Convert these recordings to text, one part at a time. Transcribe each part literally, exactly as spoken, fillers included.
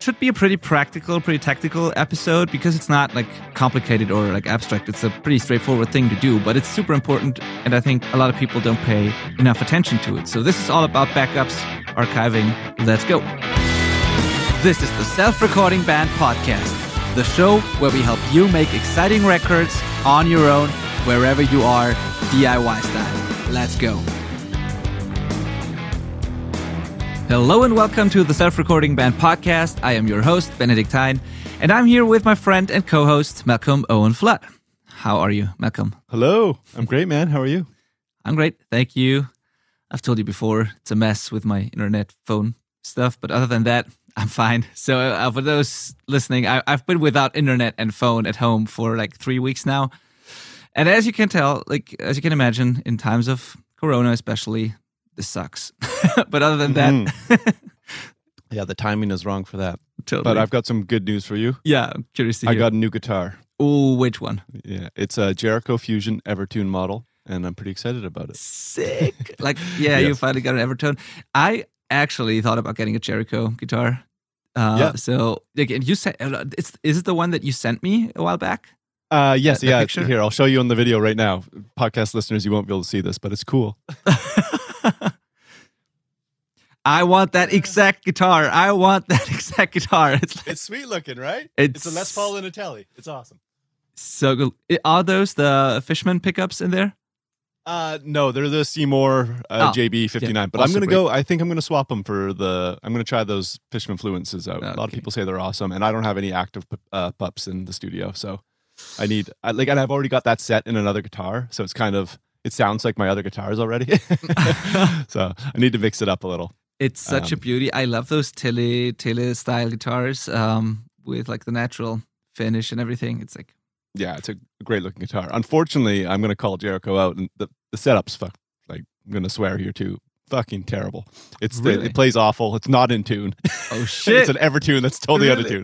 should be a pretty practical, pretty tactical episode because it's not like complicated or like abstract. It's a pretty straightforward thing to do, but it's super important, and I think a lot of people don't pay enough attention to it. So this is all about backups, archiving. Let's go. This is the Self-Recording Band Podcast, the show where we help you make exciting records on your own, wherever you are, D I Y style. Let's go. Hello and welcome to the Self-Recording Band Podcast. I am your host, Benedict Hein, and I'm here with my friend and co-host, Malcolm Owen Flood. How are you, Malcolm? Hello. I'm great, man. How are you? I'm great. Thank you. I've told you before, it's a mess with my internet phone stuff, but other than that, I'm fine. So uh, for those listening, I, I've been without internet and phone at home for like three weeks now. And as you can tell, like as you can imagine, in times of Corona especially, this sucks. But other than that... Mm. Yeah, the timing is wrong for that. Totally. But I've got some good news for you. Yeah, I'm curious to hear. I got a new guitar. Oh, which one? Yeah, it's a Jericho Fusion Evertune model, and I'm pretty excited about it. Sick. Like, yeah, yes. You finally got an Evertone. I actually thought about getting a Jericho guitar. Uh, yeah. So, like, you said, it's is it the one that you sent me a while back? Uh, yes, the, yeah. the It's, here, I'll show you on the video right now. Podcast listeners, you won't be able to see this, but it's cool. I want that exact guitar. I want that exact guitar. It's, like, it's sweet looking, right? It's, it's a Les Paul and a Tele. It's awesome. So good. Are those the Fishman pickups in there? Uh, no, they're the Seymour uh, oh, J B fifty-nine. Yeah, but I'm going to great. go, I think I'm going to swap them for the, I'm going to try those Fishman Fluences out. Okay. A lot of people say they're awesome, and I don't have any active uh, pups in the studio, so I need, I, like, and I've already got that set in another guitar, so it's kind of, it sounds like my other guitars already. So I need to mix it up a little. It's such um, a beauty. I love those Tele Tele style guitars um, with like the natural finish and everything. It's like, yeah, it's a great looking guitar. Unfortunately, I'm going to call Jericho out, and the, the setup's fuck. Like, I'm going to swear here too. Fucking terrible. It's really? it, it plays awful. It's not in tune. Oh shit! It's an Evertune that's totally really? out of tune.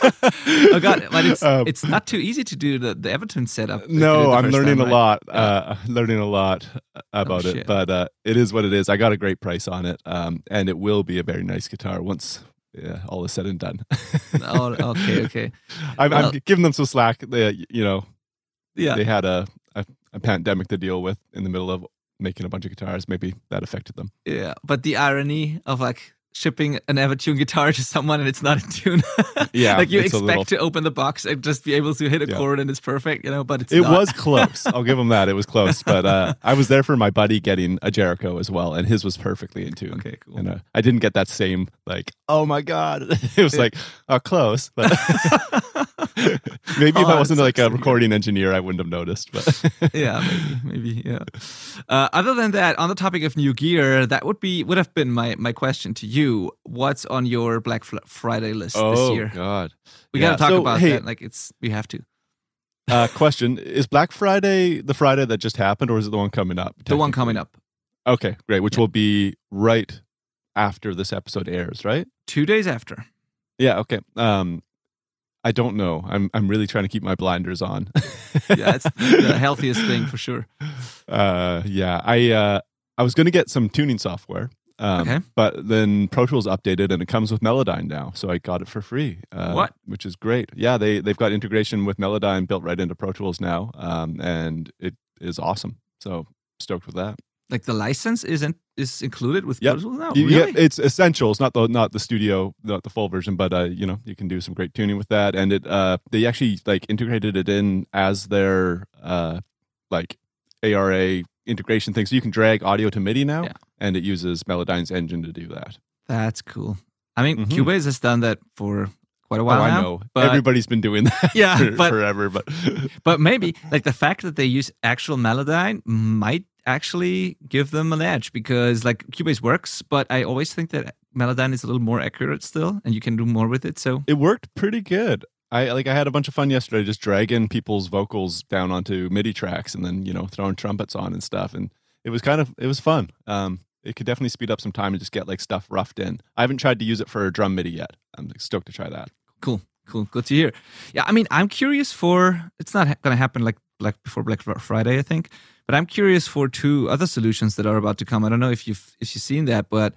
Oh god, but it's um, it's not too easy to do the, the Evertune setup. No, I'm learning time, a lot. Right? Uh, learning a lot about oh, it, but uh, it is what it is. I got a great price on it, um, and it will be a very nice guitar once yeah, all is said and done. Oh, okay, okay. I'm, well, I'm giving them some slack. They, you know, yeah, they had a, a a pandemic to deal with in the middle of making a bunch of guitars. Maybe that affected them. Yeah, but the irony of like shipping an Evertune guitar to someone and it's not in tune. Yeah, like you expect little... to open the box and just be able to hit a yeah. chord and it's perfect, you know, but it's it not. was close. I'll give him that. It was close, but uh, I was there for my buddy getting a Jericho as well, and his was perfectly in tune. Okay, cool. And uh, I didn't get that same like, oh my god, it was yeah. like, oh, close, but maybe oh, if I wasn't like a recording good. engineer, I wouldn't have noticed. But yeah, maybe, maybe, yeah. Uh, other than that, on the topic of new gear, that would be would have been my my question to you. What's on your Black Friday list oh, this year? Oh God, we yeah. gotta talk so, about hey, that. Like it's we have to. Uh, question: is Black Friday the Friday that just happened, or is it the one coming up? The one coming up. Okay, great. Which yeah. will be right after this episode airs, right? Two days after. Yeah. Okay. Um, I don't know. I'm I'm really trying to keep my blinders on. Yeah, it's the healthiest thing for sure. Uh, yeah. I uh, I was going to get some tuning software. Um, okay. But then Pro Tools updated and it comes with Melodyne now, so I got it for free. Uh, what? Which is great. Yeah, they they've got integration with Melodyne built right into Pro Tools now, um, and it is awesome. So stoked with that. Like the license isn't is included with yep. Pro Tools now. You, really? Yeah, it's essentials, not the not the studio, not the full version, but uh, you know, you can do some great tuning with that, and it uh, they actually like integrated it in as their uh, like A R A integration thing, so you can drag audio to MIDI now. Yeah. And it uses Melodyne's engine to do that. That's cool. I mean, mm-hmm. Cubase has done that for quite a while oh, now. I know. But everybody's been doing that yeah, for, but, forever. But but maybe like the fact that they use actual Melodyne might actually give them an edge because like Cubase works, but I always think that Melodyne is a little more accurate still, and you can do more with it. So it worked pretty good. I like I had a bunch of fun yesterday just dragging people's vocals down onto MIDI tracks and then you know throwing trumpets on and stuff, and it was kind of it was fun. Um, it could definitely speed up some time and just get like stuff roughed in. I haven't tried to use it for drum MIDI yet. I'm stoked to try that. Cool, cool, good to hear. Yeah, I mean, I'm curious for. It's not ha- going to happen like like before Black Friday, I think, but I'm curious for two other solutions that are about to come. I don't know if you've if you've seen that, but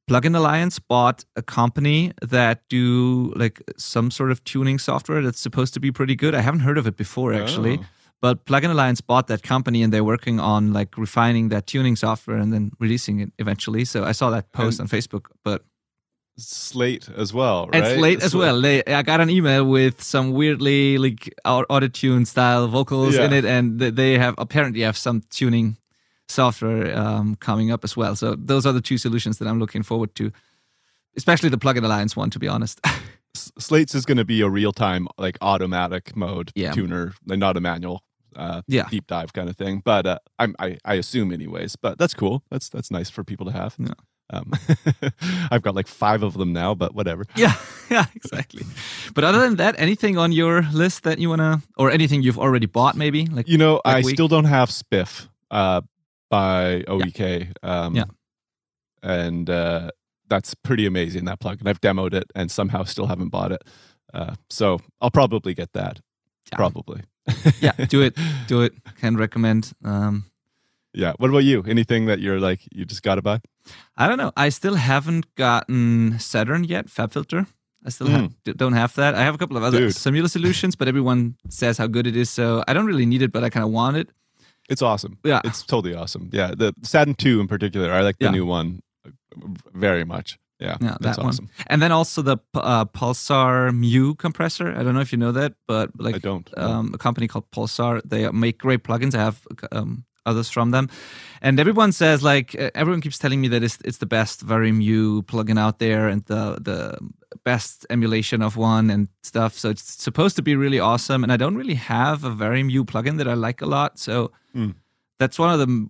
Plugin Alliance bought a company that do like some sort of tuning software that's supposed to be pretty good. I haven't heard of it before, actually. Oh. But Plugin Alliance bought that company, and they're working on like refining that tuning software and then releasing it eventually. So I saw that post and on Facebook. But Slate as well, right? And Slate as well. They, I got an email with some weirdly like auto-tune style vocals yeah. in it, and they have apparently have some tuning software um, coming up as well. So those are the two solutions that I'm looking forward to, especially the Plugin Alliance one, to be honest. Slate's is going to be a real-time, like automatic mode yeah. tuner, like not a manual uh, yeah. deep dive kind of thing. But uh, I'm, I, I assume anyways. But that's cool. That's that's nice for people to have. Yeah. Um, I've got like five of them now, but whatever. Yeah, yeah, exactly. But other than that, anything on your list that you wanna, or anything you've already bought, maybe? Like you know, I week? still don't have Spiff uh, by O E K. Yeah. Um, yeah. And uh, that's pretty amazing, that plugin. I've demoed it and somehow still haven't bought it. Uh, so I'll probably get that. Yeah. Probably. yeah, do it. Do it. Can recommend. Um, yeah. What about you? Anything that you're like, you just got to buy? I don't know. I still haven't gotten Saturn yet, FabFilter. I still mm. have, don't have that. I have a couple of other Dude. similar solutions, but everyone says how good it is. So I don't really need it, but I kind of want it. It's awesome. Yeah. It's totally awesome. Yeah. The Saturn two in particular, I like the yeah. new one very much. Yeah. Yeah, that's that awesome. One. And then also the uh, Pulsar Mu compressor. I don't know if you know that, but like I don't. No. Um, a company called Pulsar, they make great plugins. I have um, others from them, and everyone says like everyone keeps telling me that it's it's the best Vari Mu plugin out there and the the best emulation of one and stuff. So it's supposed to be really awesome. And I don't really have a Vari Mu plugin that I like a lot. So mm. that's one of the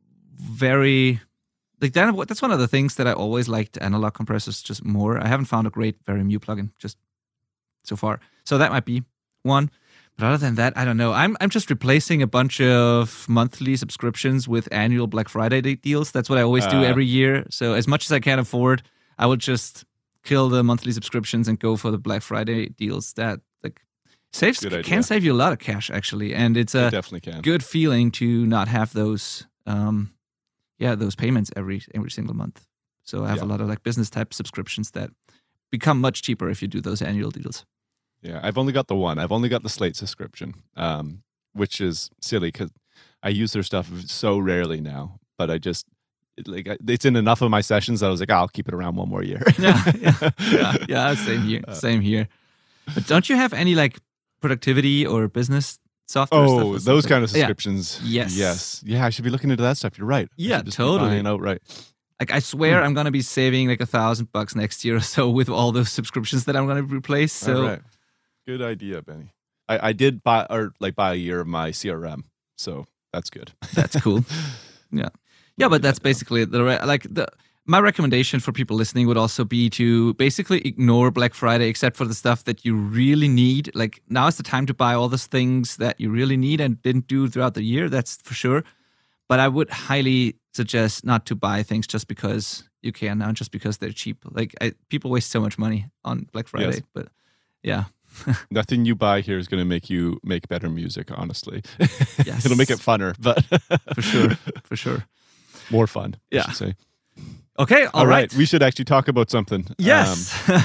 very like that, that's one of the things that I always liked analog compressors just more. I haven't found a great Vari Mu plugin just so far. So that might be one. But other than that, I don't know. I'm I'm just replacing a bunch of monthly subscriptions with annual Black Friday deals. That's what I always do uh, every year. So as much as I can afford, I will just kill the monthly subscriptions and go for the Black Friday deals. That like saves can save you a lot of cash actually, and it's a it definitely can. good feeling to not have those um yeah those payments every every single month. So I have yeah. a lot of like business type subscriptions that become much cheaper if you do those annual deals. Yeah, I've only got the one. I've only got the Slate subscription, um, which is silly because I use their stuff so rarely now. But I just it, like it's in enough of my sessions that I was like, oh, I'll keep it around one more year. yeah, yeah, yeah, yeah. Same here. Same here. But don't you have any like productivity or business software? Oh, stuff those kind of subscriptions. Yeah. Yes. Yes. Yeah, I should be looking into that stuff. You're right. Yeah, totally. Outright. Like I swear, hmm. I'm gonna be saving like a thousand bucks next year or so with all those subscriptions that I'm gonna replace. So. All right. Good idea, Benny. I, I did buy or like buy a year of my C R M, so that's good. That's cool. Yeah, yeah, but that's basically the like the. My recommendation for people listening would also be to basically ignore Black Friday except for the stuff that you really need. Like now is the time to buy all those things that you really need and didn't do throughout the year. That's for sure. But I would highly suggest not to buy things just because you can now, just because they're cheap. Like I, people waste so much money on Black Friday, yes. but yeah. Nothing you buy here is going to make you make better music, honestly. Yes. It'll make it funner, but for sure, for sure. More fun, yeah. I should say. Okay, all, all right. right. We should actually talk about something. Yes. Um,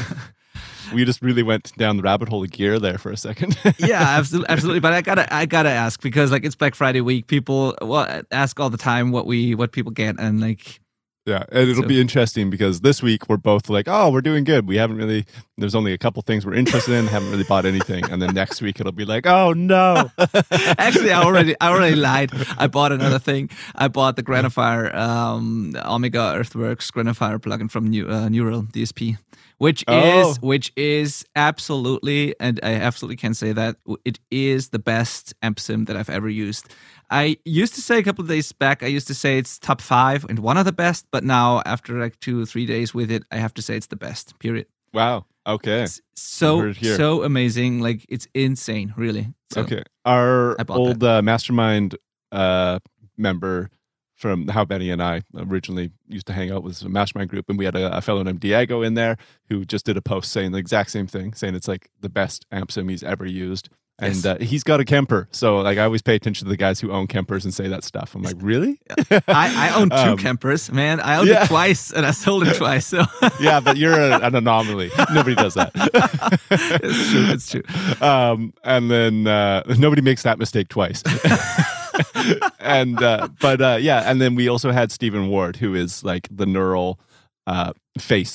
we just really went down the rabbit hole of gear there for a second. yeah, absolutely, absolutely. But I gotta, I gotta ask because like it's Black Friday week. People well, ask all the time what we, what people get, and like. Yeah, and it'll so. be interesting because this week we're both like, oh, we're doing good. We haven't really, there's only a couple things we're interested in, haven't really bought anything. And then next week it'll be like, oh, no. Actually, I already I already lied. I bought another thing. I bought the Granifier, um, Omega Earthworks Granifier plugin from New, uh, Neural D S P, which oh. is, which is absolutely, and I absolutely can say that, it is the best amp sim that I've ever used. I used to say a couple of days back, I used to say it's top five and one of the best, but now after like two or three days with it, I have to say it's the best, period. Wow. Okay. It's so, so amazing. Like it's insane, really. So okay. Our old uh, Mastermind uh, member from How Benny and I originally used to hang out with a Mastermind group, and we had a, a fellow named Diego in there who just did a post saying the exact same thing, saying it's like the best amp sim he's ever used. And Yes. uh, he's got a Kemper. So like I always pay attention to the guys who own Kempers and say that stuff. I'm like, really? I, I own two Um, Kempers, man. I owned yeah. it twice and I sold it twice. So Yeah, but you're a, an anomaly. Nobody does that. it's true. It's true. Um, and then uh, nobody makes that mistake twice. and uh, but uh, yeah, and then we also had Stephen Ward, who is like the neural uh, face.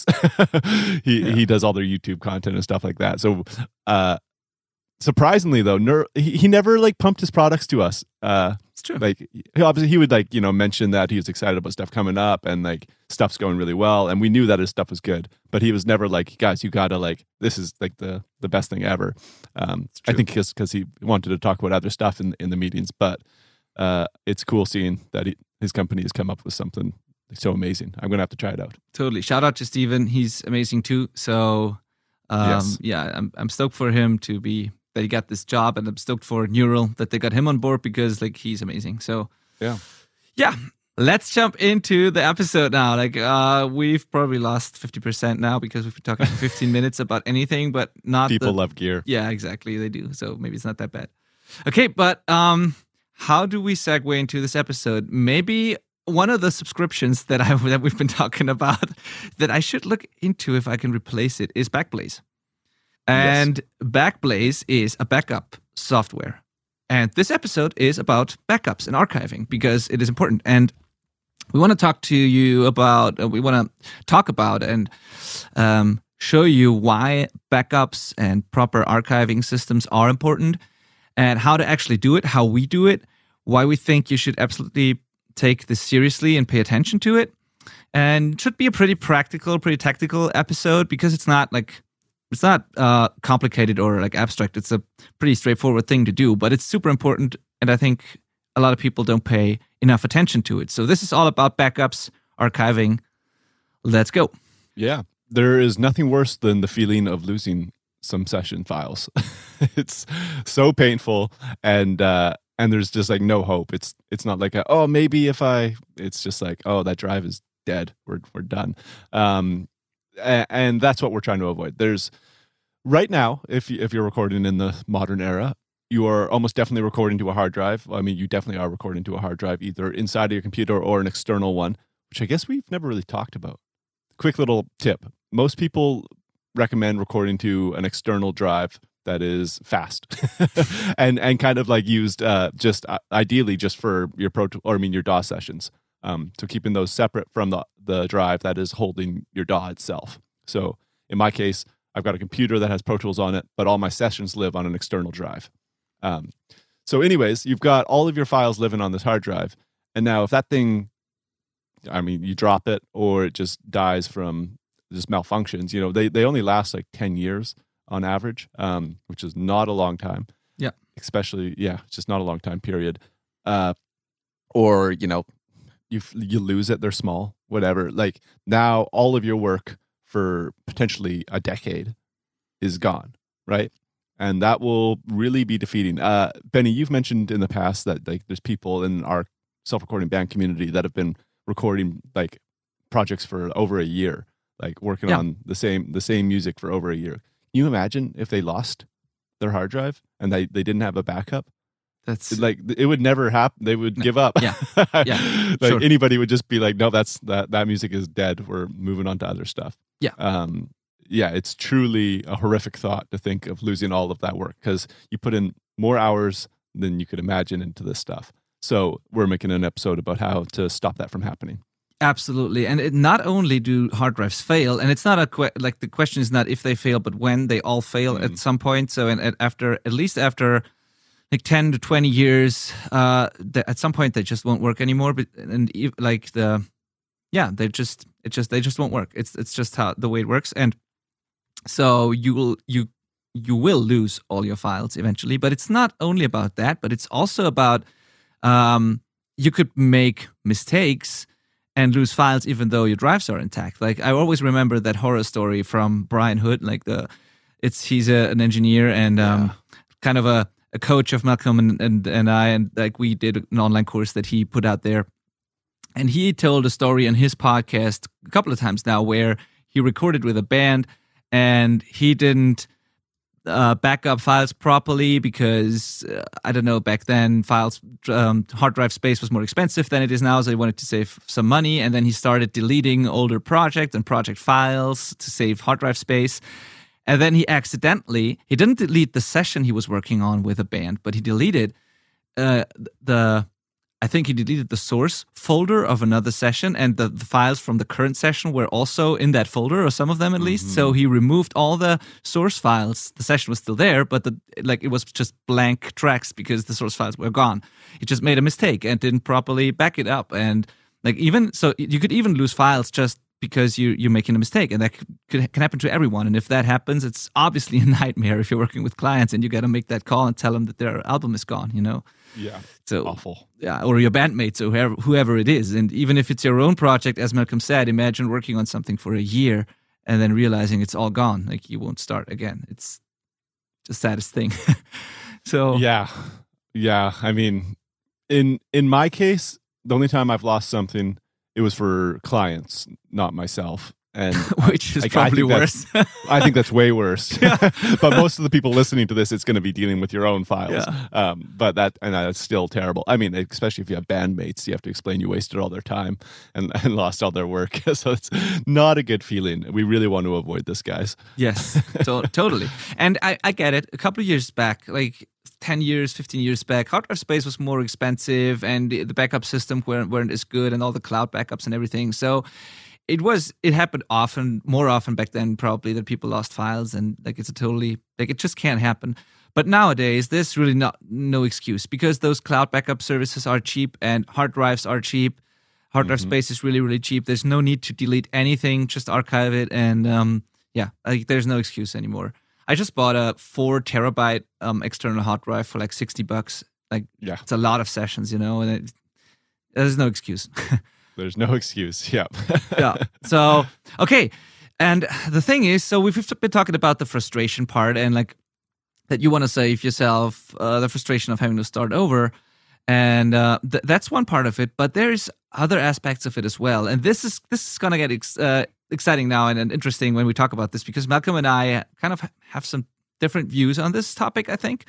he Yeah. he does all their YouTube content and stuff like that. So uh, surprisingly, though, Neur- he, he never like pumped his products to us. Uh, It's true. like he- obviously he would like you know mention that he was excited about stuff coming up and like stuff's going really well, and we knew that his stuff was good, but he was never like, guys, you gotta like this is like the the best thing ever. um I think because because he wanted to talk about other stuff in in the meetings, but uh it's cool seeing that he, his company has come up with something so amazing. I'm gonna have to try it out. Totally. Shout out to Steven. He's amazing too. So um, Yes. yeah, I'm I'm stoked for him to be that he got this job, and I'm stoked for Neural that they got him on board because like he's amazing. So Yeah. yeah. Let's jump into the episode now. Like uh we've probably lost fifty percent now because we've been talking for fifteen minutes about anything, but not People the, love gear. Yeah, exactly. They do. So maybe it's not that bad. Okay, but um how do we segue into this episode? Maybe one of the subscriptions that I that we've been talking about that I should look into if I can replace it is Backblaze. And yes. Backblaze is a backup software. And this episode is about backups and archiving because it is important. And we want to talk to you about, uh, we want to talk about and um, show you why backups and proper archiving systems are important and how to actually do it, how we do it, why we think you should absolutely take this seriously and pay attention to it. And it should be a pretty practical, pretty tactical episode because it's not like, it's not uh, complicated or like abstract. It's a pretty straightforward thing to do, but it's super important. And I think a lot of people don't pay enough attention to it. So this is all about backups, archiving. Let's go. Yeah. There is nothing worse than the feeling of losing some session files. It's so painful, and uh, and there's just like no hope. It's it's not like a, oh, maybe if I. It's just like, oh, that drive is dead. We're we're done. Um, and, and that's what we're trying to avoid. There's right now, if you, if you're recording in the modern era, you are almost definitely recording to a hard drive. I mean, you definitely are recording to a hard drive, either inside of your computer or an external one, which I guess we've never really talked about. Quick little tip. Most people recommend recording to an external drive that is fast and and kind of like used uh, just uh, ideally just for your Pro or I mean your D A W sessions. Um, so keeping those separate from the, the drive that is holding your D A W itself. So in my case, I've got a computer that has Pro Tools on it, but all my sessions live on an external drive. Um, so anyways, you've got all of your files living on this hard drive. And now if that thing, I mean, you drop it or it just dies from just malfunctions, you know, they, they only last like ten years on average, um, which is not a long time. Yeah. Especially, yeah, it's just not a long time period. Uh, or, you know, you you lose it, they're small, whatever. Like now all of your work for potentially a decade is gone, right? And that will really be defeating. Uh, Benny, you've mentioned in the past that like there's people in our self-recording band community that have been recording like projects for over a year, like working yeah. on the same the same music for over a year. Can you imagine if they lost their hard drive and they, they didn't have a backup? That's like it would never happen. They would no. give up. Yeah, yeah. Like sure. anybody would just be like, no, that's that that music is dead. We're moving on to other stuff. Yeah. Um. Yeah. It's truly a horrific thought to think of losing all of that work because you put in more hours than you could imagine into this stuff. So we're making an episode about how to stop that from happening. Absolutely. And it, not only do hard drives fail, and it's not a que- like the question is not if they fail, but when. They all fail mm. at some point. So and, and after at least after. Like ten to twenty years, uh, the, at some point they just won't work anymore. But and like the, yeah, they just it just they just won't work. It's it's just how the way it works, and so you will you you will lose all your files eventually. But it's not only about that, but it's also about um, you could make mistakes and lose files even though your drives are intact. Like I always remember that horror story from Brian Hood. Like the, it's he's a, an engineer and um, yeah. kind of a. a coach of Malcolm and, and, and I, and like we did an online course that he put out there. And he told a story on his podcast a couple of times now where he recorded with a band and he didn't uh, back up files properly because, uh, I don't know, back then files, um, hard drive space was more expensive than it is now, so he wanted to save some money, and then he started deleting older projects and project files to save hard drive space. And then he accidentally, he didn't delete the session he was working on with a band, but he deleted uh, the, I think he deleted the source folder of another session, and the, the files from the current session were also in that folder, or some of them at least. Mm-hmm. So he removed all the source files. The session was still there, but the like it was just blank tracks because the source files were gone. He just made a mistake and didn't properly back it up. And like even, so you could even lose files just because you, you're making a mistake, and that could, can happen to everyone. And if that happens, it's obviously a nightmare if you're working with clients and you got to make that call and tell them that their album is gone, you know? Yeah, so awful. Yeah, or your bandmates or whoever, whoever it is. And even if it's your own project, as Malcolm said, imagine working on something for a year and then realizing it's all gone. Like you won't start again. It's the saddest thing. So yeah, yeah. I mean, in in my case, the only time I've lost something, it was for clients, not myself. And which is like, probably I worse. I think that's way worse. But most of the people listening to this, it's going to be dealing with your own files. Yeah. Um, but that, and that's still terrible. I mean, especially if you have bandmates, you have to explain you wasted all their time and, and lost all their work. So it's not a good feeling. We really want to avoid this, guys. Yes, to- totally. And I, I get it. A couple of years back, like ten years, fifteen years back, hard drive space was more expensive and the backup system weren't, weren't as good, and all the cloud backups and everything. So It was, it happened often, more often back then probably, that people lost files, and like it's a totally, like it just can't happen. But nowadays, there's really not no excuse because those cloud backup services are cheap and hard drives are cheap. Hard drive mm-hmm. space is really, really cheap. There's no need to delete anything, just archive it. And um, yeah, like there's no excuse anymore. I just bought a four terabyte um, external hard drive for like sixty bucks. Like yeah. It's a lot of sessions, you know, and it, there's no excuse. There's no excuse. Yeah. Yeah. So, okay. And the thing is, so we've been talking about the frustration part and like that you want to save yourself uh, the frustration of having to start over. And uh, th- that's one part of it. But there's other aspects of it as well. And this is this is going to get ex- uh, exciting now and, and interesting when we talk about this, because Malcolm and I kind of have some different views on this topic, I think.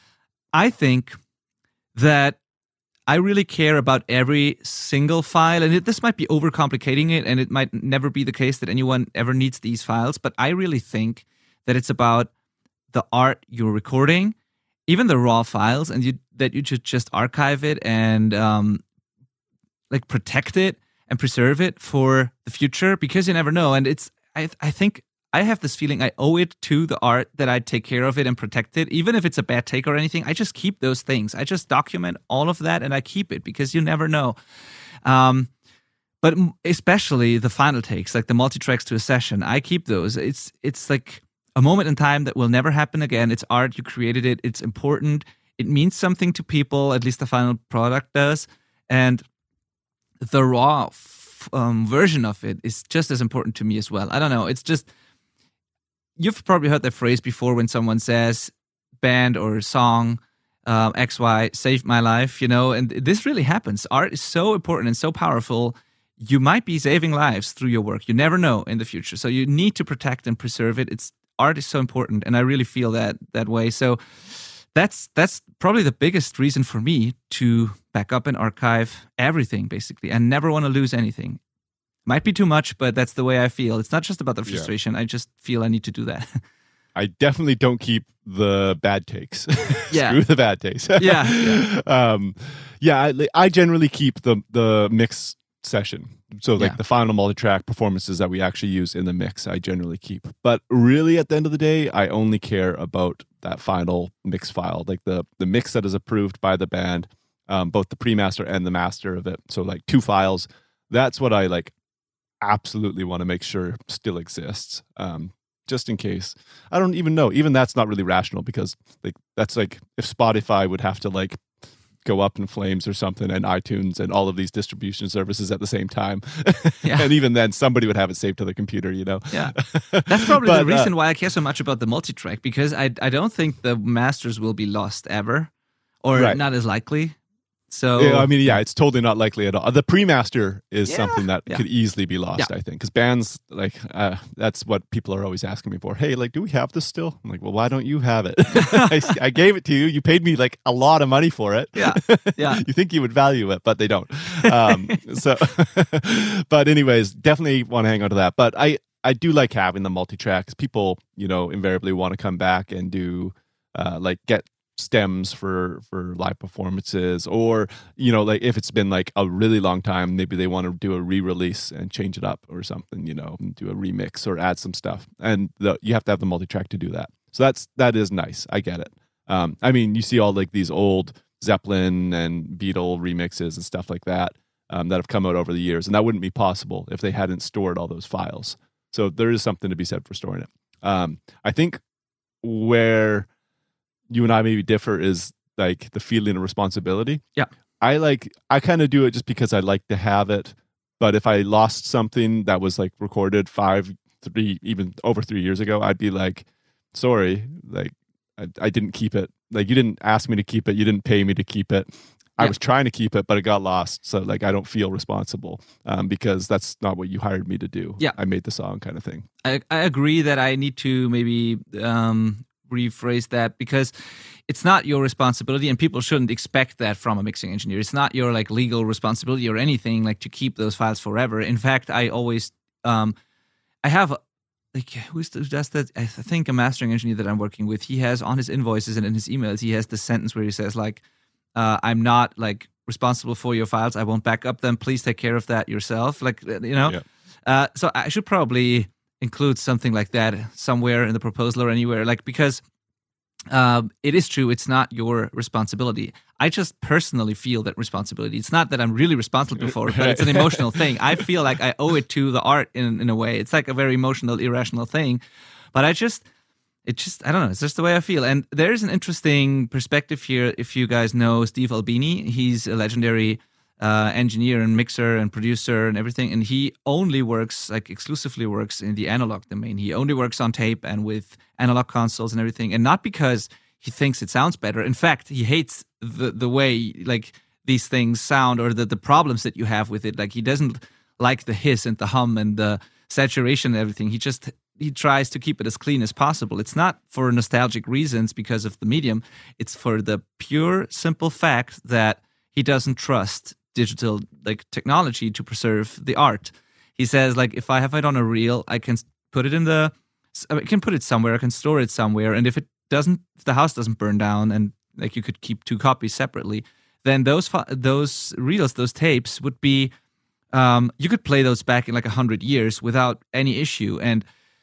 I think that I really care about every single file, and it, this might be overcomplicating it, and it might never be the case that anyone ever needs these files, but I really think that it's about the art you're recording, even the raw files, and you, that you should just archive it and um, like protect it and preserve it for the future, because you never know. And it's I I think I have this feeling I owe it to the art that I take care of it and protect it. Even if it's a bad take or anything, I just keep those things. I just document all of that and I keep it because you never know. Um, but especially the final takes, like the multi-tracks to a session, I keep those. It's it's like a moment in time that will never happen again. It's art. You created it. It's important. It means something to people, at least the final product does. And the raw f- um, version of it is just as important to me as well. I don't know. It's just... You've probably heard that phrase before when someone says band or song um, X Y saved my life, you know, and this really happens. Art is so important and so powerful. You might be saving lives through your work. You never know in the future. So you need to protect and preserve it. It's art is so important, and I really feel that that way. So that's that's probably the biggest reason for me to back up and archive everything, basically. I never want to lose anything. Might be too much, but that's the way I feel. It's not just about the frustration. Yeah. I just feel I need to do that. I definitely don't keep the bad takes. Yeah. Screw the bad takes. yeah. Yeah. Um, yeah, I, I generally keep the, the mix session. So like yeah. the final multi-track performances that we actually use in the mix, I generally keep. But really at the end of the day, I only care about that final mix file, like the, the mix that is approved by the band, um, both the pre-master and the master of it. So like two files. That's what I like. Absolutely want to make sure still exists, um, just in case. I don't even know. Even that's not really rational, because like that's like if Spotify would have to like go up in flames or something, and iTunes and all of these distribution services at the same time. Yeah. And even then, somebody would have it saved to their computer, you know? Yeah. That's probably but, the reason uh, why I care so much about the multi-track, because I I don't think the masters will be lost ever, or right. not as likely. So yeah, I mean, yeah, it's totally not likely at all. The pre-master is Yeah, something that yeah. could easily be lost, Yeah. I think, because bands like uh, that's what people are always asking me for. Hey, like, do we have this still? I'm like, well, why don't you have it? I, I gave it to you. You paid me like a lot of money for it. Yeah, yeah. You think you would value it, but they don't. Um, so, but anyways, definitely want to hang on to that. But I, I do like having the multi-tracks. People, you know, invariably want to come back and do uh, like get stems for for live performances, or you know, like if it's been like a really long time, maybe they want to do a re-release and change it up or something, you know, and do a remix or add some stuff, and the, you have to have the multi-track to do that. So that's that is nice. I get it. um I mean, you see all like these old Zeppelin and Beatle remixes and stuff like that um, that have come out over the years, and that wouldn't be possible if they hadn't stored all those files. So there is something to be said for storing it. um I think where you and I maybe differ is like the feeling of responsibility. Yeah. I like, I kind of do it just because I like to have it. But if I lost something that was like recorded five, three, even over three years ago, I'd be like, sorry, like I, I didn't keep it. Like you didn't ask me to keep it. You didn't pay me to keep it. I Yeah. was trying to keep it, but it got lost. So like, I don't feel responsible um, because that's not what you hired me to do. Yeah. I made the song kind of thing. I, I agree that I need to maybe um, rephrase that, because it's not your responsibility, and people shouldn't expect that from a mixing engineer. It's not your like legal responsibility or anything like to keep those files forever. In fact, I always um, I have like who's who does that? I think a mastering engineer that I'm working with. He has on his invoices and in his emails, he has the sentence where he says like, uh, "I'm not like responsible for your files. I won't back up them. Please take care of that yourself." Like you know, Yeah. uh, so I should probably include something like that somewhere in the proposal or anywhere, like because um, it is true, it's not your responsibility. I just personally feel that responsibility. It's not that I'm really responsible for it, but it's an emotional thing. I feel like I owe it to the art in in a way. It's like a very emotional, irrational thing, but I just, it just, I don't know. It's just the way I feel. And there's an interesting perspective here. If you guys know Steve Albini, he's a legendary Uh, engineer and mixer and producer and everything, and he only works like exclusively works in the analog domain. He only works on tape and with analog consoles and everything, and not because he thinks it sounds better. In fact, he hates the the way like these things sound or the the problems that you have with it. Like he doesn't like the hiss and the hum and the saturation and everything. He just he tries to keep it as clean as possible. It's not for nostalgic reasons because of the medium. It's for the pure, simple fact that he doesn't trust digital like technology to preserve the art. He says like, if I have it on a reel, I can put it in the, I can put it somewhere, I can store it somewhere, and if it doesn't, if the house doesn't burn down, and like you could keep two copies separately, then those those reels, those tapes would be, um, you could play those back in like a hundred years without any issue, and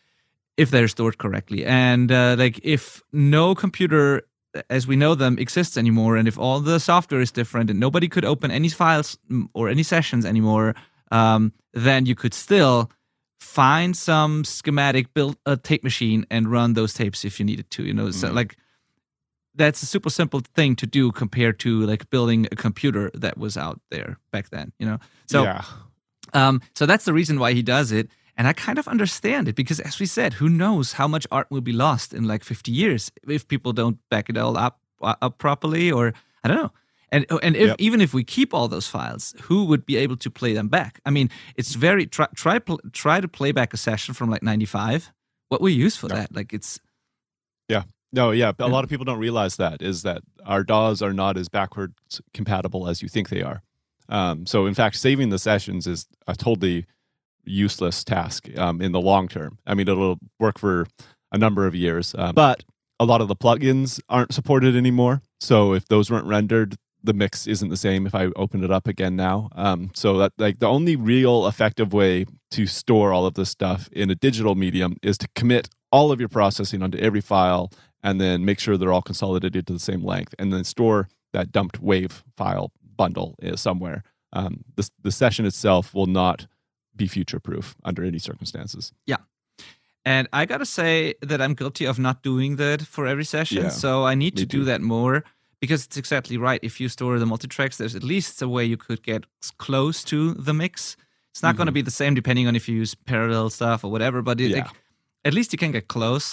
if they're stored correctly, and uh, like if no computer as we know them exists anymore, and if all the software is different and nobody could open any files or any sessions anymore, um, then you could still find some schematic, build a tape machine and run those tapes if you needed to, you know. Mm-hmm. So like that's a super simple thing to do compared to like building a computer that was out there back then, you know. So yeah. um, so that's the reason why he does it. And I kind of understand it because, as we said, who knows how much art will be lost in like fifty years if people don't back it all up up properly, or I don't know. And and if, yep. even if we keep all those files, who would be able to play them back? I mean, it's very try try try to play back a session from like ninety-five. What we use for no. that? Like it's yeah. No, yeah. A lot of people don't realize that is that our D A Ws are not as backwards compatible as you think they are. Um, so in fact, saving the sessions is a totally useless task um, in the long term. I mean, it'll work for a number of years, uh, but a lot of the plugins aren't supported anymore. So if those weren't rendered, the mix isn't the same if I open it up again now. Um, so that like the only real effective way to store all of this stuff in a digital medium is to commit all of your processing onto every file and then make sure they're all consolidated to the same length, and then store that dumped WAV file bundle somewhere. Um, the, the session itself will not be future-proof under any circumstances. Yeah. And I gotta say that I'm guilty of not doing that for every session, yeah, so I need to too. do that more, because it's exactly right. If you store the multitracks, there's at least a way you could get close to the mix. It's not mm-hmm. going to be the same depending on if you use parallel stuff or whatever, but it, yeah. like, at least you can get close.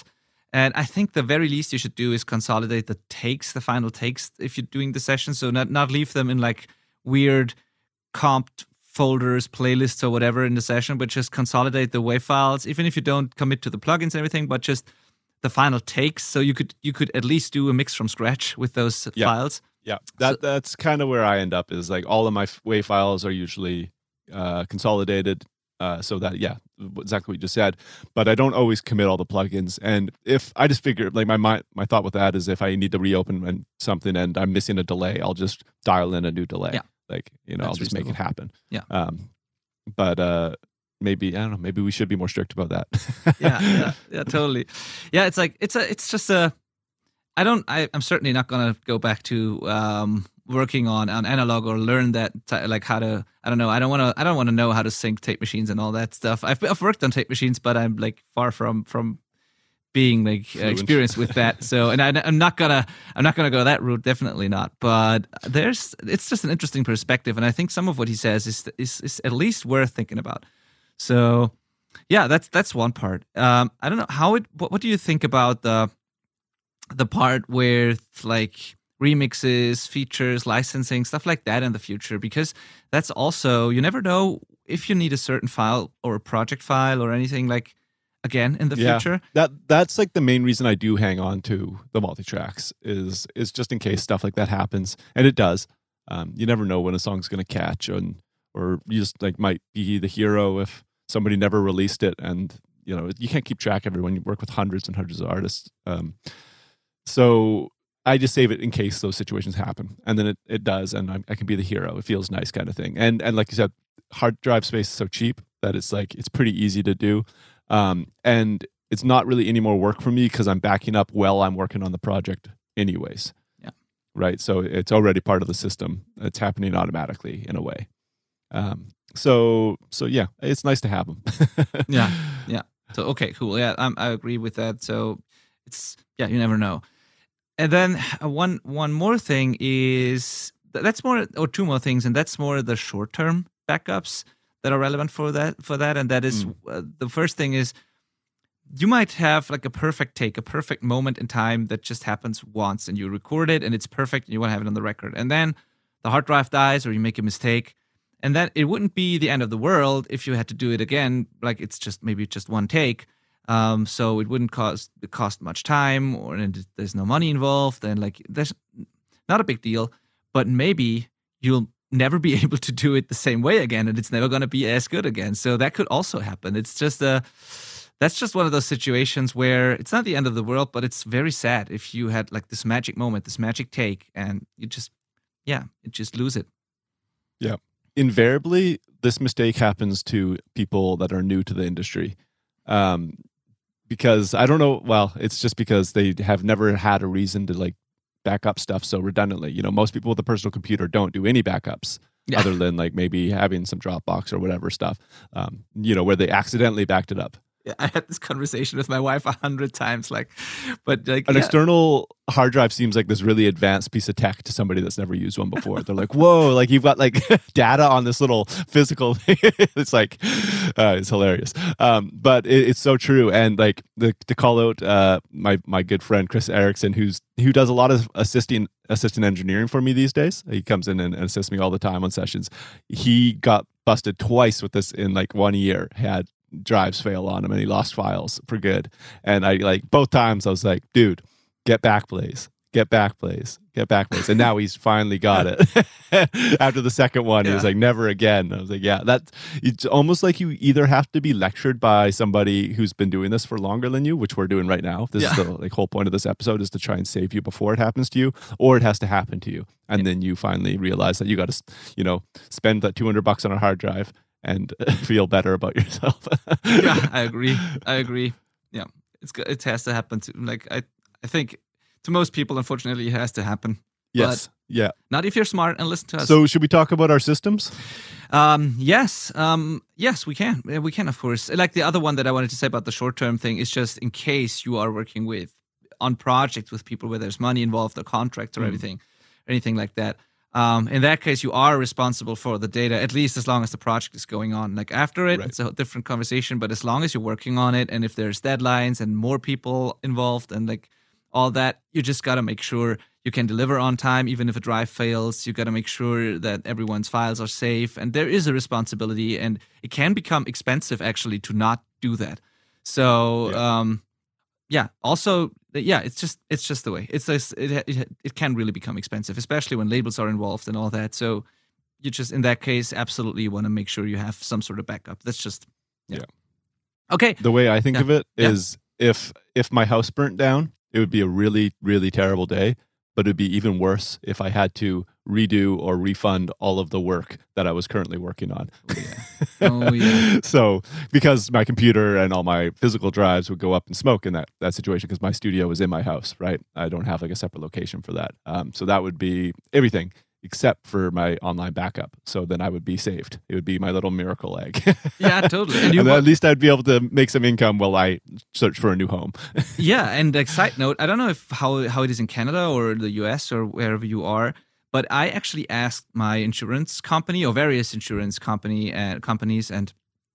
And I think the very least you should do is consolidate the takes, the final takes, if you're doing the session. So not not leave them in like weird comped folders, playlists, or whatever in the session, but just consolidate the WAV files, even if you don't commit to the plugins and everything, but just the final takes. So you could you could at least do a mix from scratch with those yeah. files. Yeah, that so, that's kind of where I end up. Is like all of my WAV files are usually uh, consolidated. Uh, so that, yeah, exactly what you just said. But I don't always commit all the plugins. And if I just figure, like my, my my thought with that is if I need to reopen and something and I'm missing a delay, I'll just dial in a new delay. Yeah. Like, you know, That's I'll just reasonable. make it happen. Yeah. Um, but uh, maybe, I don't know, maybe we should be more strict about that. yeah, yeah, yeah, totally. Yeah, it's like, it's a, it's just a, I don't, I, I'm certainly not going to go back to um, working on, on analog or learn that, t- like how to, I don't know, I don't want to, I don't want to know how to sync tape machines and all that stuff. I've, I've worked on tape machines, but I'm like far from, from being like uh, experienced with that. So, and I, I'm not gonna, I'm not gonna go that route. Definitely not. But there's, it's just an interesting perspective, and I think some of what he says is is, is at least worth thinking about. So, yeah, that's that's one part. Um, I don't know how it. What, what do you think about the the part where like remixes, features, licensing, stuff like that in the future? Because that's also, you never know if you need a certain file or a project file or anything like. Again in the yeah, future. That that's like the main reason I do hang on to the multi-tracks is is just in case stuff like that happens, and it does. Um, you never know when a song's going to catch, and or you just like might be the hero if somebody never released it, and you know you can't keep track of everyone. You work with hundreds and hundreds of artists, um, so I just save it in case those situations happen, and then it, it does, and I, I can be the hero. It feels nice, kind of thing. And and like you said, hard drive space is so cheap that it's like it's pretty easy to do. Um, and it's not really any more work for me because I'm backing up while I'm working on the project anyways. Yeah. Right. So it's already part of the system. It's happening automatically in a way. Um, so, so yeah, it's nice to have them. yeah. Yeah. So, okay, cool. Yeah. I'm, I agree with that. So it's, yeah, you never know. And then uh, one, one more thing is that's more, or two more things. And that's more the short-term backups that are relevant for that, for that, and that is mm. uh, the first thing is you might have like a perfect take, a perfect moment in time that just happens once, and you record it, and it's perfect, and you want to have it on the record, and then the hard drive dies, or you make a mistake, and that it wouldn't be the end of the world if you had to do it again. Like it's just maybe just one take, um, so it wouldn't cost it cost much time, or and there's no money involved, and like there's not a big deal, but maybe you'll never be able to do it the same way again, and it's never going to be as good again. So that could also happen. It's just a, that's just one of those situations where it's not the end of the world, but it's very sad if you had like this magic moment, this magic take, and you just, yeah, you just lose it. Yeah. Invariably, this mistake happens to people that are new to the industry. Um, because I don't know, well, it's just because they have never had a reason to like back up stuff so redundantly. You know, most people with a personal computer don't do any backups yeah. other than like maybe having some Dropbox or whatever stuff, um, you know, where they accidentally backed it up. Yeah, I had this conversation with my wife a hundred times, like, but like an yeah. external hard drive seems like this really advanced piece of tech to somebody that's never used one before. They're like, "Whoa!" Like you've got like data on this little physical thing. It's like uh, it's hilarious, um, but it, it's so true. And like the, to call out uh, my my good friend Chris Erickson, who's who does a lot of assisting assistant engineering for me these days. He comes in and, and assists me all the time on sessions. He got busted twice with this in like one year. Had drives fail on him and he lost files for good, and I like both times I was like, dude, get Backblaze, get Backblaze, get Backblaze, and now he's finally got it. After the second one yeah. he was like, never again. I was like, yeah, that's it's almost like you either have to be lectured by somebody who's been doing this for longer than you, which we're doing right now. This yeah. is the like whole point of this episode is to try and save you before it happens to you, or it has to happen to you, and yeah. then you finally realize that you got to you know spend that two hundred bucks on a hard drive and feel better about yourself. Yeah, I agree. I agree. Yeah, it's it has to happen to like I I think to most people, unfortunately, it has to happen. Yes. But yeah. Not if you're smart and listen to us. So should we talk about our systems? Um, yes. Um, yes, we can. We can, of course. Like the other one that I wanted to say about the short-term thing is just in case you are working with on projects with people where there's money involved or contracts or mm. everything, or anything like that. Um, in that case, you are responsible for the data, at least as long as the project is going on. Like after it, right. It's a different conversation, but as long as you're working on it, and if there's deadlines and more people involved and like all that, you just got to make sure you can deliver on time, even if a drive fails. You got to make sure that everyone's files are safe, and there is a responsibility, and it can become expensive actually to not do that. So, yeah. Um, yeah. Also, yeah, it's just it's just the way. It's just, it, it it can really become expensive, especially when labels are involved and all that. So, you just in that case, absolutely want to make sure you have some sort of backup. That's just yeah. yeah. Okay. The way I think yeah. of it yeah. is if if my house burnt down, it would be a really really terrible day. But it'd be even worse if I had to redo or refund all of the work that I was currently working on. Oh, yeah. Oh, yeah. So, because my computer and all my physical drives would go up in smoke in that, that situation, because my studio was in my house, right? I don't have like a separate location for that. Um, so that would be everything except for my online backup. So then I would be saved. It would be my little miracle egg. Yeah, totally. And, and then at least I'd be able to make some income while I search for a new home. Yeah, and like side note, I don't know if how how it is in Canada or the U S or wherever you are, but I actually asked my insurance company or various insurance company and uh, companies and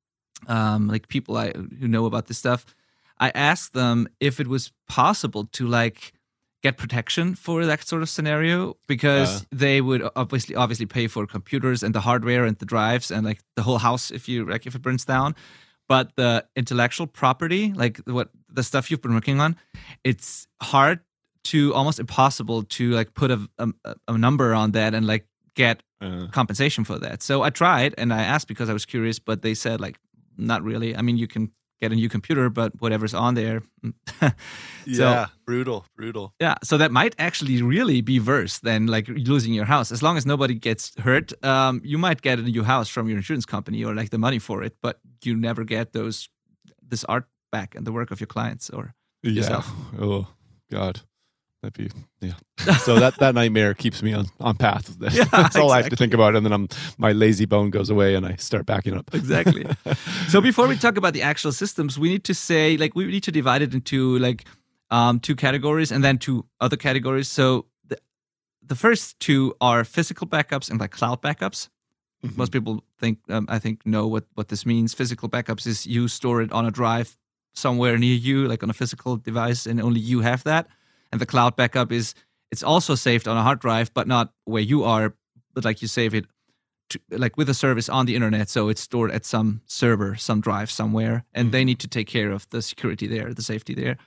um, like people I who know about this stuff. I asked them if it was possible to like get protection for that sort of scenario, because uh, they would obviously obviously pay for computers and the hardware and the drives and like the whole house if you like if it burns down, but the intellectual property, like what the stuff you've been working on, it's hard to almost impossible to like put a a, a number on that and like get uh, compensation for that. So I tried and I asked because I was curious, but they said like not really. I mean, you can get a new computer, but whatever's on there. so, yeah, brutal, brutal. Yeah, so that might actually really be worse than like losing your house. As long as nobody gets hurt, um, you might get a new house from your insurance company or like the money for it, but you never get those this art back and the work of your clients or yeah. yourself. Oh, God. That'd be, yeah. So that, that nightmare keeps me on, on path with this. Yeah, That's all exactly. I have to think about. And then I'm my lazy bone goes away and I start backing up. Exactly. So before we talk about the actual systems, we need to say, like, we need to divide it into like um, two categories and then two other categories. So the, the first two are physical backups and like cloud backups. Mm-hmm. Most people think, um, I think, know what, what this means. Physical backups is you store it on a drive somewhere near you, like on a physical device, and only you have that. And the cloud backup is, it's also saved on a hard drive, but not where you are, but like you save it to, like with a service on the internet. So it's stored at some server, some drive somewhere, and they need to take care of the security there, the safety there.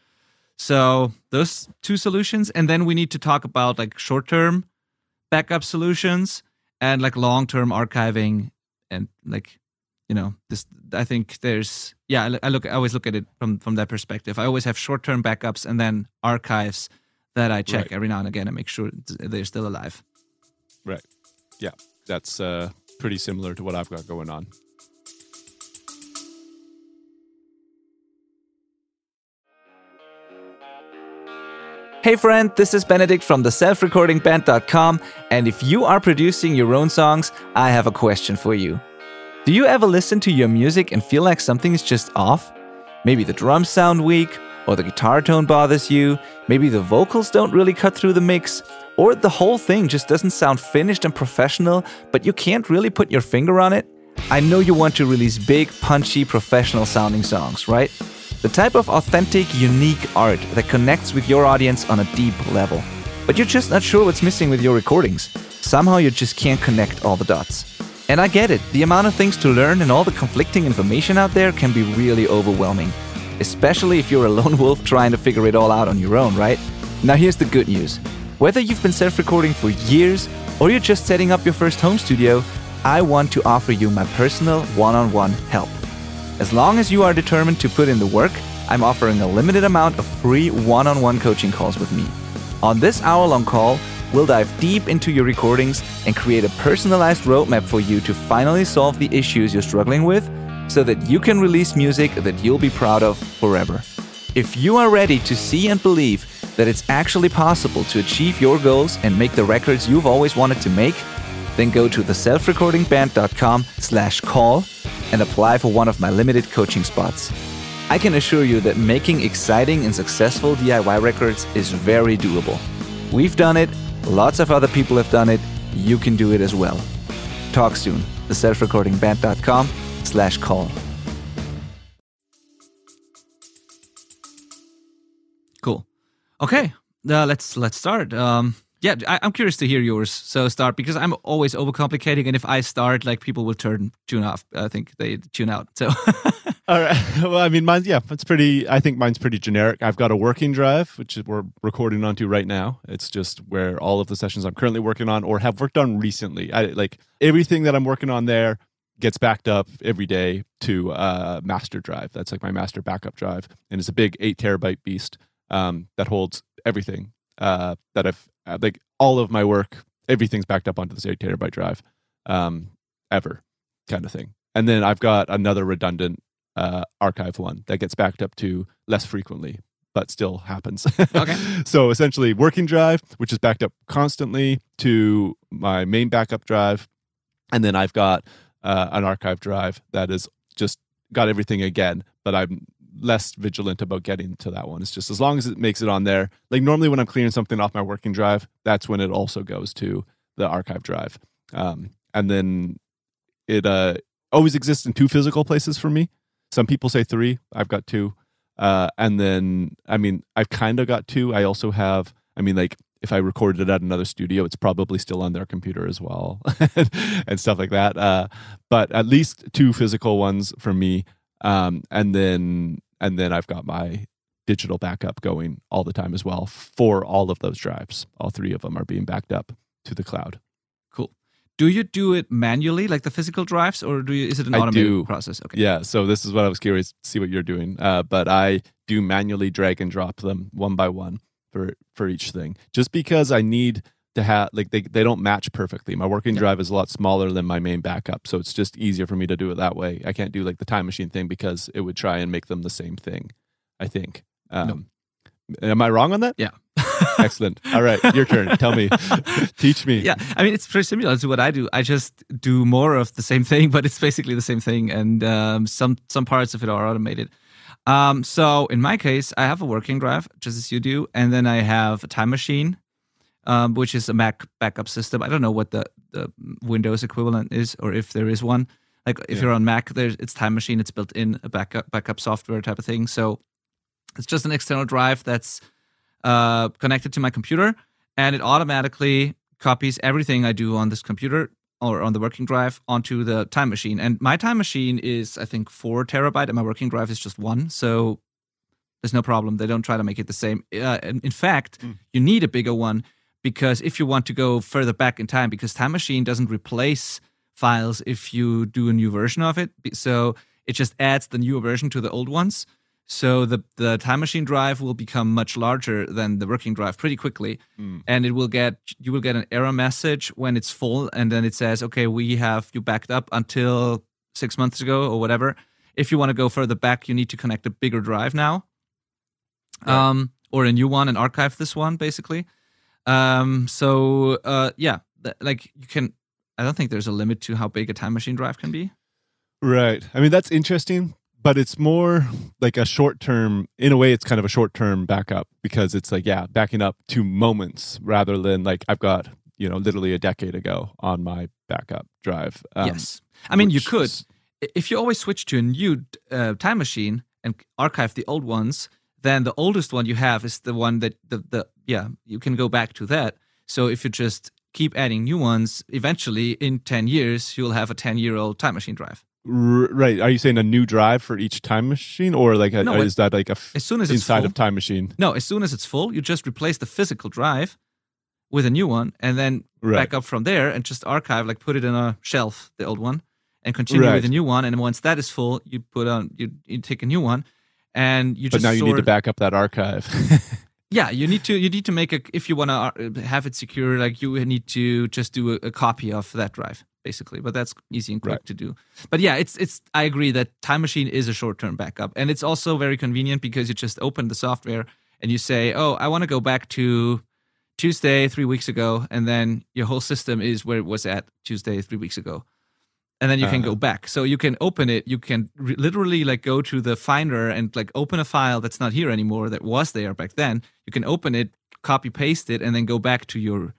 So those two solutions. And then we need to talk about like short-term backup solutions and like long-term archiving and like, you know, this, I think there's, yeah, I look, I always look at it from, from that perspective. I always have short-term backups and then archives that I check right. every now and again and make sure they're still alive. Right. Yeah. That's uh, pretty similar to what I've got going on. Hey friend, this is Benedict from the self recording band dot com, and if you are producing your own songs, I have a question for you. Do you ever listen to your music and feel like something is just off? Maybe the drums sound weak, or the guitar tone bothers you, maybe the vocals don't really cut through the mix, or the whole thing just doesn't sound finished and professional, but you can't really put your finger on it? I know you want to release big, punchy, professional sounding songs, right? The type of authentic, unique art that connects with your audience on a deep level. But you're just not sure what's missing with your recordings. Somehow you just can't connect all the dots. And I get it, the amount of things to learn and all the conflicting information out there can be really overwhelming. Especially if you're a lone wolf trying to figure it all out on your own, right? Now here's the good news. Whether you've been self-recording for years or you're just setting up your first home studio, I want to offer you my personal one-on-one help. As long as you are determined to put in the work, I'm offering a limited amount of free one-on-one coaching calls with me. On this hour-long call, we'll dive deep into your recordings and create a personalized roadmap for you to finally solve the issues you're struggling with so that you can release music that you'll be proud of forever. If you are ready to see and believe that it's actually possible to achieve your goals and make the records you've always wanted to make, then go to the self recording band dot com slash call and apply for one of my limited coaching spots. I can assure you that making exciting and successful D I Y records is very doable. We've done it, lots of other people have done it, you can do it as well. Talk soon. the self recording band dot com slash call. Cool. Okay, uh, let's let's start. Um, yeah, I, I'm curious to hear yours. So start, because I'm always overcomplicating, and if I start, like, people will turn tune off. I think they tune out. So. All right. Well, I mean, mine's, yeah, it's pretty, I think mine's pretty generic. I've got a working drive, which is we're recording onto right now. It's just where all of the sessions I'm currently working on or have worked on recently, I like everything that I'm working on there gets backed up every day to uh master drive. That's like my master backup drive. And it's a big eight terabyte beast um, that holds everything uh, that I've, like all of my work, everything's backed up onto this eight terabyte drive um, ever kind of thing. And then I've got another redundant Uh, archive one that gets backed up to less frequently, but still happens. Okay. So essentially, working drive, which is backed up constantly to my main backup drive, and then I've got uh, an archive drive that is just got everything again, but I'm less vigilant about getting to that one. It's just as long as it makes it on there. Like normally when I'm clearing something off my working drive, that's when it also goes to the archive drive, um, and then it uh, always exists in two physical places for me. Some people say three. I've got two. Uh, and then, I mean, I've kind of got two. I also have, I mean, like, if I recorded it at another studio, it's probably still on their computer as well and stuff like that. Uh, but at least two physical ones for me. Um, and then, and then I've got my digital backup going all the time as well for all of those drives. All three of them are being backed up to the cloud. Cool. Do you do it manually, like the physical drives, or do you, is it an automated I do. process? Okay. Yeah, so this is what I was curious to see what you're doing. Uh, but I do manually drag and drop them one by one for, for each thing. Just because I need to have, like, they, they don't match perfectly. My working yeah. drive is a lot smaller than my main backup, so it's just easier for me to do it that way. I can't do, like, the time machine thing because it would try and make them the same thing, I think. Um, no. Am I wrong on that? Yeah. Excellent. All right, your turn. Tell me. Teach me. Yeah, I mean, it's pretty similar to what I do. I just do more of the same thing, but it's basically the same thing, and um, some some parts of it are automated. Um, so in my case, I have a working drive, just as you do, and then I have a time machine, um, which is a Mac backup system. I don't know what the, the Windows equivalent is, or if there is one. Like if yeah. you're on Mac, there's it's time machine. It's built in a backup backup software type of thing. So it's just an external drive that's uh, connected to my computer, and it automatically copies everything I do on this computer or on the working drive onto the time machine. And my time machine is, I think, four terabyte, and my working drive is just one. So there's no problem. They don't try to make it the same. Uh, and in fact, mm. you need a bigger one because if you want to go further back in time, because Time Machine doesn't replace files if you do a new version of it. So it just adds the newer version to the old ones. So the, the Time Machine drive will become much larger than the working drive pretty quickly. Mm. And it will get you will get an error message when it's full, and then it says, okay, we have you backed up until six months ago or whatever. If you want to go further back, you need to connect a bigger drive now. Yeah. Um, or a new one and archive this one, basically. Um, so uh, yeah, th- like you can, I don't think there's a limit to how big a Time Machine drive can be. Right. I mean, that's interesting. But it's more like a short-term, in a way, it's kind of a short-term backup because it's like, yeah, backing up to moments rather than like I've got, you know, literally a decade ago on my backup drive. Um, yes. I mean, you could, is, if you always switch to a new uh, Time Machine and archive the old ones, then the oldest one you have is the one that, the, the yeah, you can go back to that. So if you just keep adding new ones, eventually in ten years, you'll have a ten-year-old Time Machine drive. Right. Are you saying a new drive for each Time Machine, or like a, no, is that like a f- as soon as inside it's full, of Time Machine? No, as soon as it's full, you just replace the physical drive with a new one, and then right. back up from there and just archive, like put it in a shelf, the old one, and continue right. with a new one. And once that is full, you put on you, you take a new one, and you just. But now you sort, need to back up that archive. Yeah, you need to you need to make a if you want to have it secure, like you need to just do a, a copy of that drive. Basically, but that's easy and quick right. to do. But yeah, it's it's. I agree that Time Machine is a short-term backup, and it's also very convenient because you just open the software and you say, "Oh, I want to go back to Tuesday three weeks ago," and then your whole system is where it was at Tuesday three weeks ago, and then you uh-huh. can go back. So you can open it. You can re- literally like go to the Finder and like open a file that's not here anymore that was there back then. You can open it, copy paste it, and then go back to your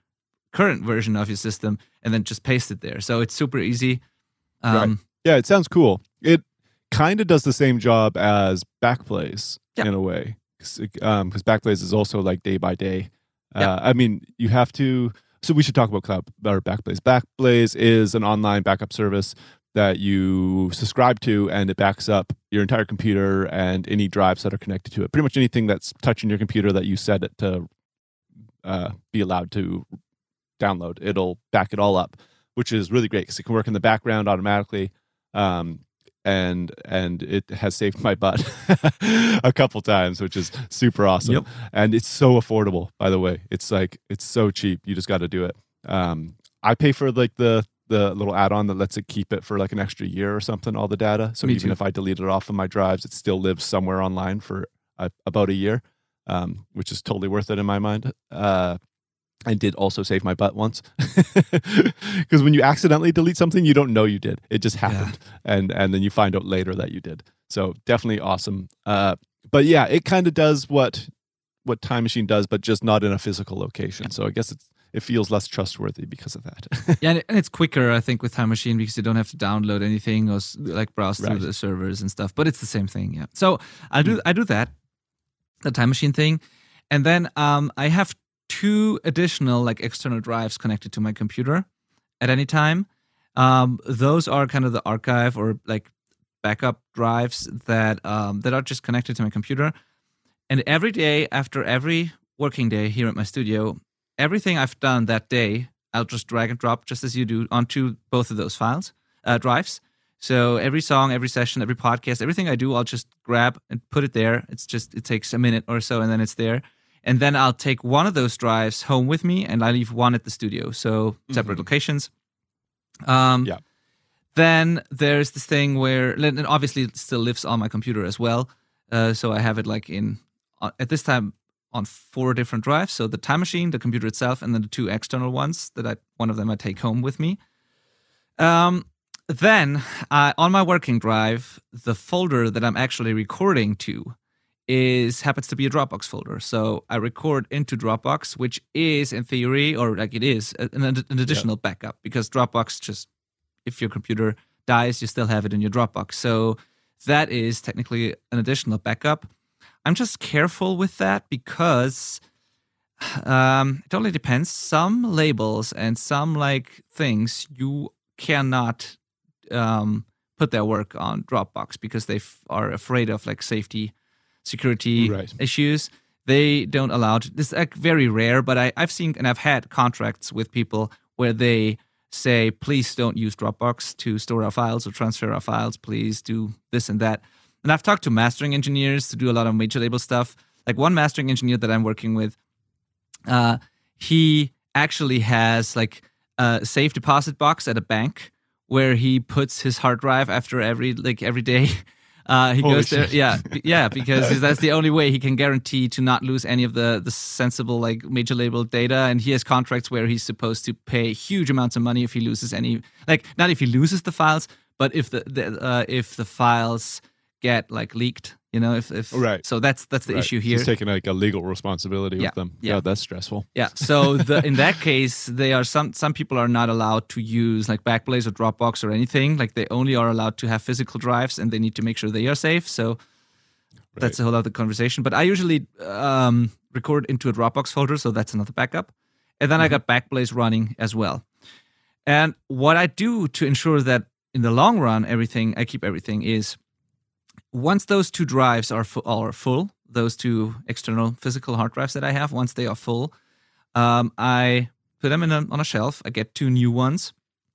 current version of your system and then just paste it there. So it's super easy. Um, right. Yeah, it sounds cool. It kind of does the same job as Backblaze yeah. in a way, because um, Backblaze is also like day by day. Uh, yeah. I mean, you have to. So we should talk about Cloud or Backblaze. Backblaze is an online backup service that you subscribe to, and it backs up your entire computer and any drives that are connected to it. Pretty much anything that's touching your computer that you set it to uh, be allowed to download, it'll back it all up, which is really great because it can work in the background automatically. Um, and and it has saved my butt a couple times, which is super awesome. Yep. And it's so affordable, by the way. It's like it's so cheap. You just got to do it. Um, I pay for like the the little add-on that lets it keep it for like an extra year or something, all the data. So Me even too. if I delete it off of my drives, it still lives somewhere online for a, about a year, um, which is totally worth it in my mind. Uh, I did also save my butt once because when you accidentally delete something, you don't know you did. It just happened. Yeah. And and then you find out later that you did. So definitely awesome. Uh, but yeah, it kind of does what what Time Machine does, but just not in a physical location. Yeah. So I guess it's, it feels less trustworthy because of that. Yeah, and it's quicker, I think, with Time Machine because you don't have to download anything or like browse right. through the servers and stuff. But it's the same thing, yeah. So I do mm. I do that, the Time Machine thing, and then um, I have two additional like external drives connected to my computer at any time. Um, those are kind of the archive or like backup drives that um, that are just connected to my computer. And every day after every working day here at my studio, everything I've done that day, I'll just drag and drop just as you do onto both of those files, uh, drives. So every song, every session, every podcast, everything I do, I'll just grab and put it there. It's just, it takes a minute or so and then it's there. And then I'll take one of those drives home with me and I leave one at the studio. So separate mm-hmm. locations. Um, yeah. Then there's this thing where, and obviously it still lives on my computer as well. Uh, so I have it like in, uh, at this time, on four different drives. So the Time Machine, the computer itself, and then the two external ones that I, one of them I take home with me. Um, then uh, on my working drive, the folder that I'm actually recording to is happens to be a Dropbox folder. So I record into Dropbox, which is in theory, or like it is, an, an additional yeah. backup because Dropbox just, if your computer dies, you still have it in your Dropbox. So that is technically an additional backup. I'm just careful with that because um, it only depends. Some labels and some like things you cannot um, put their work on Dropbox because they f- are afraid of like safety, security right. issues. They don't allow it. This is like very rare, but I, I've seen and I've had contracts with people where they say, please don't use Dropbox to store our files or transfer our files. Please do this and that. And I've talked to mastering engineers to do a lot of major label stuff. Like one mastering engineer that I'm working with, uh, he actually has like a safe deposit box at a bank where he puts his hard drive after every like every day. Uh, he Holy goes there, shit. yeah, yeah, because that's the only way he can guarantee to not lose any of the the sensible like major label data. And he has contracts where he's supposed to pay huge amounts of money if he loses any, like not if he loses the files, but if the, the uh, if the files get like leaked, you know, if, if right. So that's that's the right. issue here. He's taking like a legal responsibility yeah. with them. Yeah, God, that's stressful. Yeah. So the, in that case, they are some some people are not allowed to use like Backblaze or Dropbox or anything. Like they only are allowed to have physical drives, and they need to make sure they are safe. So right. that's a whole other conversation. But I usually um, record into a Dropbox folder, so that's another backup. And then mm-hmm. I got Backblaze running as well. And what I do to ensure that in the long run, everything I keep everything is. Once those two drives are, fu- are full, those two external physical hard drives that I have, once they are full, um, I put them in a, on a shelf. I get two new ones.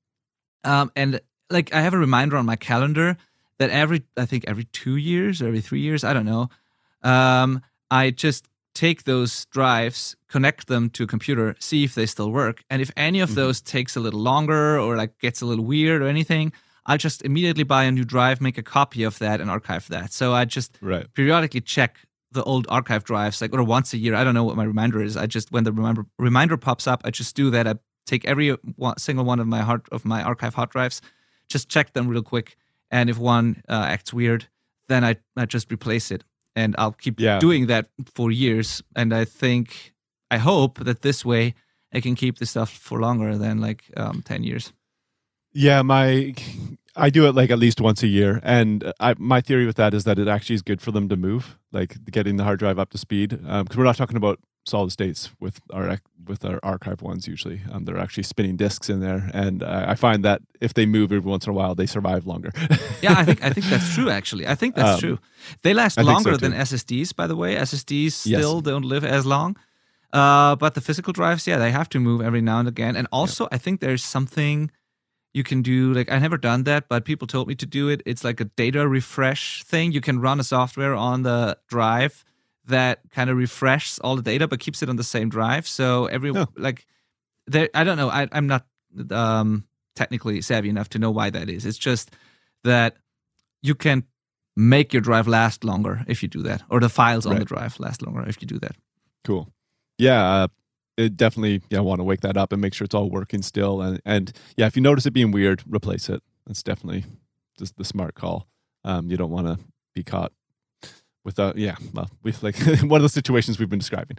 Um, and like I have a reminder on my calendar that every, I think every two years or every three years, I don't know, um, I just take those drives, connect them to a computer, see if they still work. And if any of mm-hmm. those takes a little longer or like gets a little weird or anything, I'll just immediately buy a new drive, make a copy of that, and archive that. So I just right. periodically check the old archive drives, like or once a year. I don't know what my reminder is. I just when the reminder reminder pops up, I just do that. I take every one, single one of my hard of my archive hard drives, just check them real quick, and if one uh, acts weird, then I I just replace it, and I'll keep yeah. doing that for years. And I think I hope that this way it can keep the stuff for longer than like um, ten years. Yeah, my I do it like at least once a year, and I, my theory with that is that it actually is good for them to move, like getting the hard drive up to speed. Because um, we're not talking about solid states with our with our archive ones usually. Um, they're actually spinning disks in there, and uh, I find that if they move every once in a while, they survive longer. yeah, I think I think that's true. Actually, I think that's um, true. They last I longer so than S S Ds, by the way. S S Ds still yes. don't live as long, uh, but the physical drives, yeah, they have to move every now and again. And also, yeah. I think there's something you can do. Like I never done that, but people told me to do it. It's like a data refresh thing. You can run a software on the drive that kind of refreshes all the data but keeps it on the same drive. So every oh. like there I don't know, I, I'm not um, technically savvy enough to know why that is. It's just that you can make your drive last longer if you do that, or the files right. on the drive last longer if you do that. Cool. Yeah, uh, it definitely yeah, I want to wake that up and make sure it's all working still. And, and yeah, if you notice it being weird, replace it. That's definitely just the smart call. Um, you don't want to be caught Without, yeah, well, we like one of the situations we've been describing.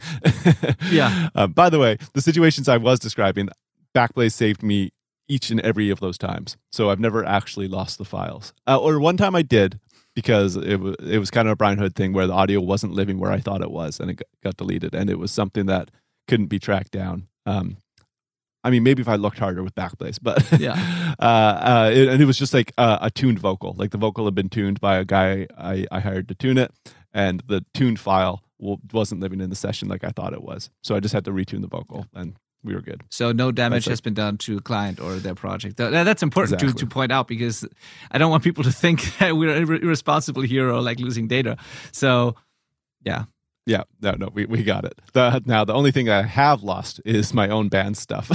yeah. Uh, by the way, the situations I was describing, Backblaze saved me each and every of those times. So I've never actually lost the files. Uh, or one time I did because it was it was kind of a Brian Hood thing where the audio wasn't living where I thought it was, and it got, got deleted, and it was something that couldn't be tracked down. Um, I mean, maybe if I looked harder with Backblaze, but yeah, uh, uh, it, and it was just like a, a tuned vocal. Like the vocal had been tuned by a guy I, I hired to tune it, and the tuned file w- wasn't living in the session like I thought it was. So I just had to retune the vocal, and we were good. So no damage that's has it. been done to a client or their project. That's important exactly. to, to point out, because I don't want people to think that we're ir- irresponsible here or like losing data. So yeah. Yeah, no, no, we, we got it. The, now, the only thing I have lost is my own band stuff.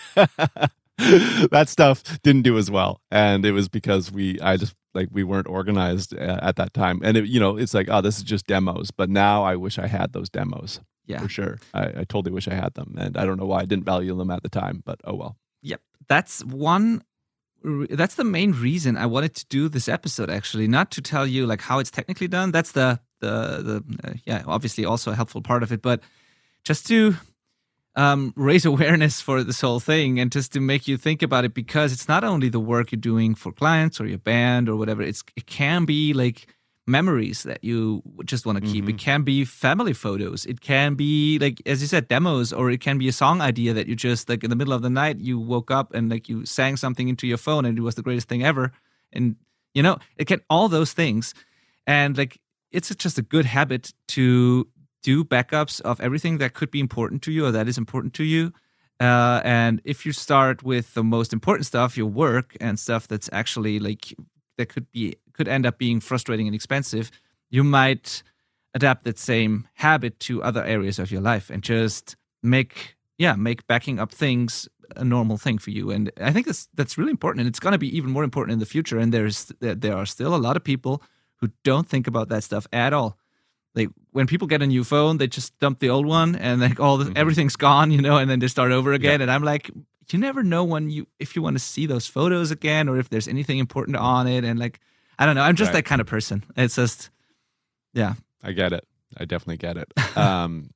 That stuff didn't do as well, and it was because we, I just like we weren't organized at that time. And it, you know, it's like, oh, this is just demos. But now I wish I had those demos. Yeah, for sure. I, I totally wish I had them, and I don't know why I didn't value them at the time. But oh well. Yep, that's one. That's the main reason I wanted to do this episode. Actually, not to tell you like how it's technically done. That's the the the uh, yeah, obviously also a helpful part of it, but just to um, raise awareness for this whole thing and just to make you think about it, because it's not only the work you're doing for clients or your band or whatever. It's it can be like memories that you just want to keep. Mm-hmm. It can be family photos. It can be like, as you said, demos, or it can be a song idea that you just like in the middle of the night you woke up and like you sang something into your phone and it was the greatest thing ever. And you know, it can all those things. And like, it's just a good habit to do backups of everything that could be important to you or that is important to you. Uh, and if you start with the most important stuff, your work and stuff that's actually like that could be could end up being frustrating and expensive, you might adapt that same habit to other areas of your life and just make yeah make backing up things a normal thing for you. And I think that's that's really important, and it's going to be even more important in the future. And there's there are still a lot of people who don't think about that stuff at all. Like when people get a new phone, they just dump the old one and like all the, mm-hmm. everything's gone, you know, and then they start over again. Yeah. And I'm like, you never know when you if you want to see those photos again or if there's anything important on it. And like, I don't know, I'm just right. that kind of person. It's just, yeah. I get it. I definitely get it. Um,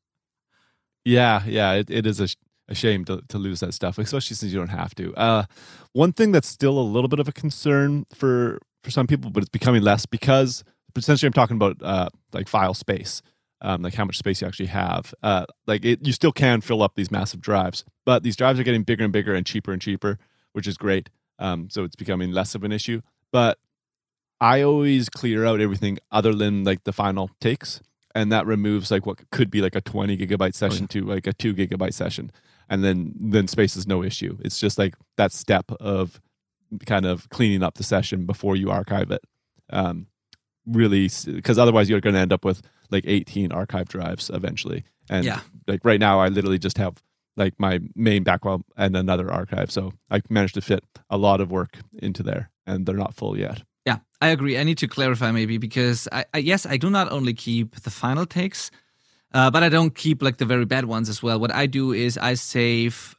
yeah, yeah, it, it is a, a shame to, to lose that stuff, especially since you don't have to. Uh, one thing that's still a little bit of a concern for for some people, but it's becoming less because essentially I'm talking about uh, like file space, um, like how much space you actually have. Uh, like it, you still can fill up these massive drives, but these drives are getting bigger and bigger and cheaper and cheaper, which is great. Um, so it's becoming less of an issue. But I always clear out everything other than like the final takes, and that removes like what could be like a twenty gigabyte session oh, yeah. to like a two gigabyte session, and then then space is no issue. It's just like that step of kind of cleaning up the session before you archive it. Um, really, because otherwise you're going to end up with like eighteen archive drives eventually. And yeah. like right now, I literally just have like my main backlog and another archive. So I managed to fit a lot of work into there, and they're not full yet. Yeah, I agree. I need to clarify maybe because I, I yes, I do not only keep the final takes, uh, but I don't keep like the very bad ones as well. What I do is I save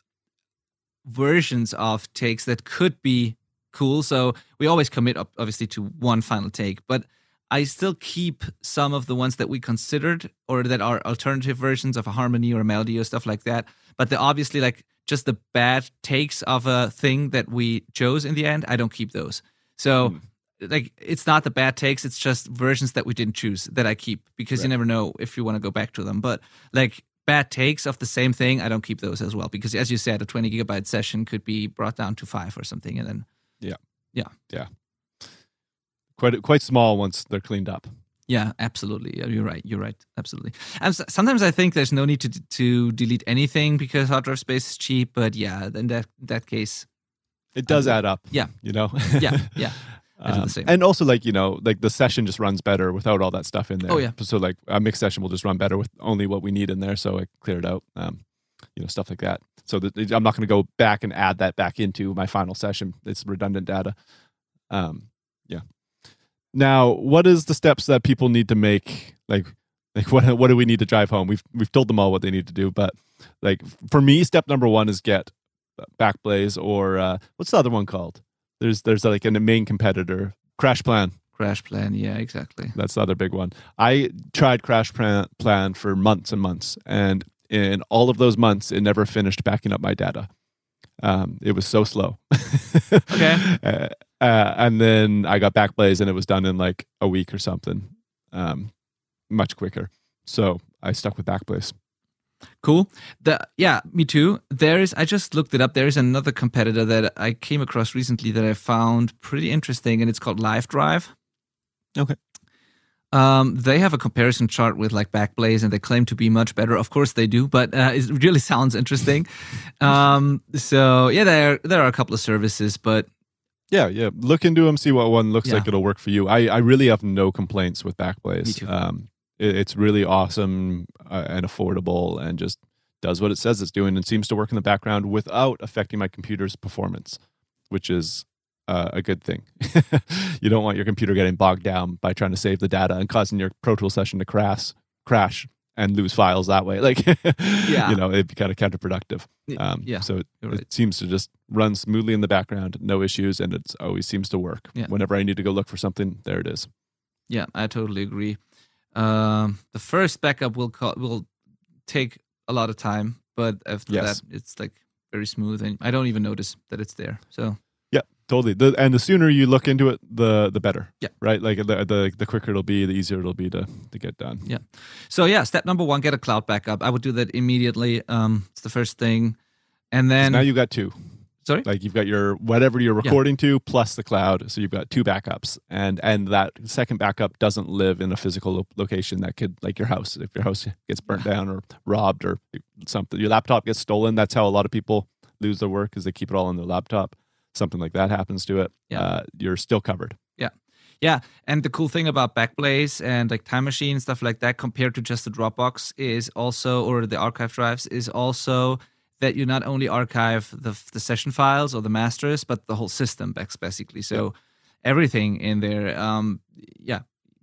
versions of takes that could be cool. So we always commit obviously to one final take, but I still keep some of the ones that we considered or that are alternative versions of a harmony or a melody or stuff like that. But they're obviously like just the bad takes of a thing that we chose in the end. I don't keep those. So mm. like it's not the bad takes. It's just versions that we didn't choose that I keep because right. you never know if you want to go back to them. But like bad takes of the same thing, I don't keep those as well because as you said, a twenty gigabyte session could be brought down to five or something. And then, yeah, yeah, yeah. Quite quite small once they're cleaned up. Yeah, absolutely. You're right. You're right. Absolutely. And sometimes I think there's no need to to delete anything because hard drive space is cheap. But yeah, in that that case, it does um, add up. Yeah, you know. yeah, yeah. I do the same. Um, and also, like you know, like the session just runs better without all that stuff in there. Oh yeah. So like a mixed session will just run better with only what we need in there. So I cleared out, um, you know, stuff like that. So that I'm not going to go back and add that back into my final session. It's redundant data. Um, yeah. Now, what is the steps that people need to make? Like, like what what do we need to drive home? We've we've told them all what they need to do, but like for me, step number one is get Backblaze or uh, what's the other one called? There's there's like a main competitor, CrashPlan. CrashPlan, yeah, exactly. That's the other big one. I tried CrashPlan plan for months and months, and in all of those months, it never finished backing up my data. Um, it was so slow. Okay. Uh, uh, and then I got Backblaze and it was done in like a week or something. Um, much quicker. So I stuck with Backblaze. Cool. The yeah, me too. There is. I just looked it up. There is another competitor that I came across recently that I found pretty interesting, and it's called LiveDrive. Okay. Um, they have a comparison chart with like Backblaze, and they claim to be much better. Of course, they do, but uh, it really sounds interesting. um, so yeah, there there are a couple of services, but yeah, yeah, look into them, see what one looks yeah. like it'll work for you. I I really have no complaints with Backblaze. Me too. Um, it, it's really awesome uh, and affordable, and just does what it says it's doing, and seems to work in the background without affecting my computer's performance, which is Uh, a good thing. You don't want your computer getting bogged down by trying to save the data and causing your Pro Tools session to crash, crash and lose files that way. Like, yeah. you know, it'd be kind of counterproductive. Um, yeah, so it, right. it seems to just run smoothly in the background, no issues, and it always seems to work. Yeah. Whenever I need to go look for something, there it is. Yeah, I totally agree. Um, the first backup will call, will take a lot of time, but after yes. that, it's like very smooth, and I don't even notice that it's there. So. Yeah, totally. The, and the sooner you look into it, the the better. Yeah. Right? Like the, the the quicker it'll be, the easier it'll be to, to get done. Yeah. So yeah, step number one, get a cloud backup. I would do that immediately. Um, it's the first thing. And then... Now you got two. Sorry? Like you've got your, whatever you're recording yeah. to, plus the cloud. So you've got two backups. And and that second backup doesn't live in a physical lo- location that could, like your house. If your house gets burnt down or robbed or something, your laptop gets stolen. That's how a lot of people lose their work, is they keep it all on their laptop. Something like that happens to it, yeah. uh, you're still covered. Yeah. Yeah. And the cool thing about Backblaze and like Time Machine, stuff like that, compared to just the Dropbox is also, or the archive drives, is also that you not only archive the the session files or the masters, but the whole system basically. So yeah. everything in there, um, yeah,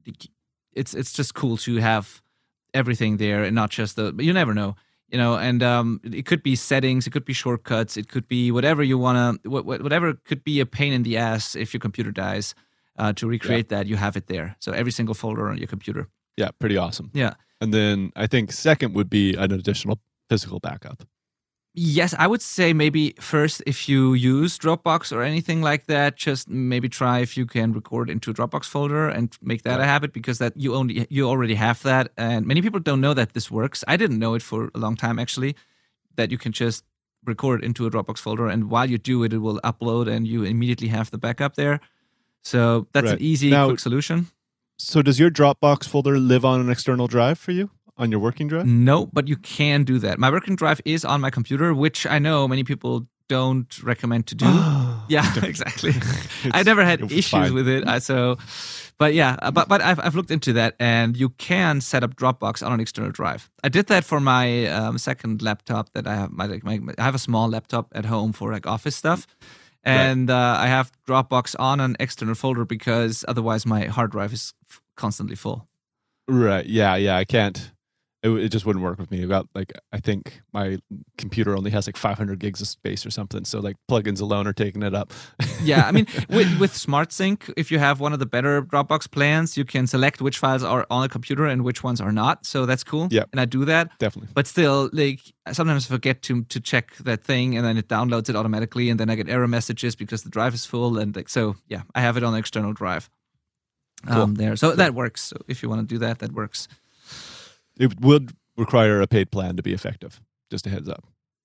it's it's just cool to have everything there and not just the, but you never know. You know, and um, it could be settings, it could be shortcuts, it could be whatever you want to, whatever could be a pain in the ass if your computer dies. Uh, to recreate yeah. that, you have it there. So every single folder on your computer. Yeah, pretty awesome. Yeah. And then I think second would be an additional physical backup. Yes, I would say maybe first, if you use Dropbox or anything like that, just maybe try if you can record into a Dropbox folder and make that right. a habit, because that you only you already have that, and many people don't know that this works. I didn't know it for a long time actually, that you can just record into a Dropbox folder, and while you do it, it will upload, and you immediately have the backup there. So that's right. an easy, now, quick solution. So does your Dropbox folder live on an external drive for you? On your working drive? No, but you can do that. My working drive is on my computer, which I know many people don't recommend to do. Yeah, exactly. I never had issues fine. with it. I, so, but yeah, but but I've I've looked into that, and you can set up Dropbox on an external drive. I did that for my um, second laptop that I have. My, my I have a small laptop at home for like office stuff, and right. uh, I have Dropbox on an external folder because otherwise my hard drive is f- constantly full. Right. Yeah. Yeah. I can't. it, it just wouldn't work with me. About like I think my computer only has like five hundred gigs of space or something. So like plugins alone are taking it up. Yeah, I mean with with SmartSync, if you have one of the better Dropbox plans, you can select which files are on a computer and which ones are not. So that's cool. Yeah, and I do that definitely. But still, like sometimes I forget to to check that thing, and then it downloads it automatically, and then I get error messages because the drive is full, and like so. Yeah, I have it on an external drive. Cool. Um, there, so cool. That works. So if you want to do that, that works. It would require a paid plan to be effective. Just a heads up.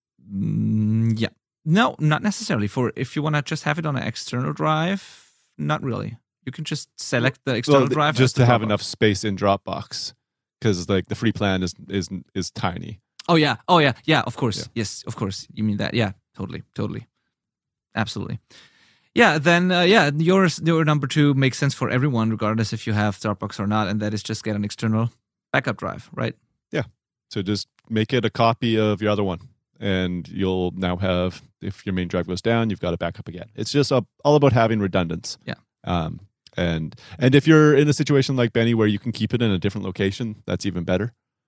Mm, yeah. No, not necessarily. For if you want to just have it on an external drive, not really. You can just select the external well, drive just to have Dropbox. enough space in Dropbox, because like the free plan is is is tiny. Oh yeah. Oh yeah. Yeah. Of course. Yeah. Yes. Of course. You mean that? Yeah. Totally. Totally. Absolutely. Yeah. Then uh, yeah, yours your number two makes sense for everyone, regardless if you have Dropbox or not, and that is just get an external backup drive, right? Yeah. So just make it a copy of your other one, and you'll now have, if your main drive goes down, you've got a backup again. It's just a, all about having redundance. Yeah. Um, and and if you're in a situation like Benny where you can keep it in a different location, that's even better.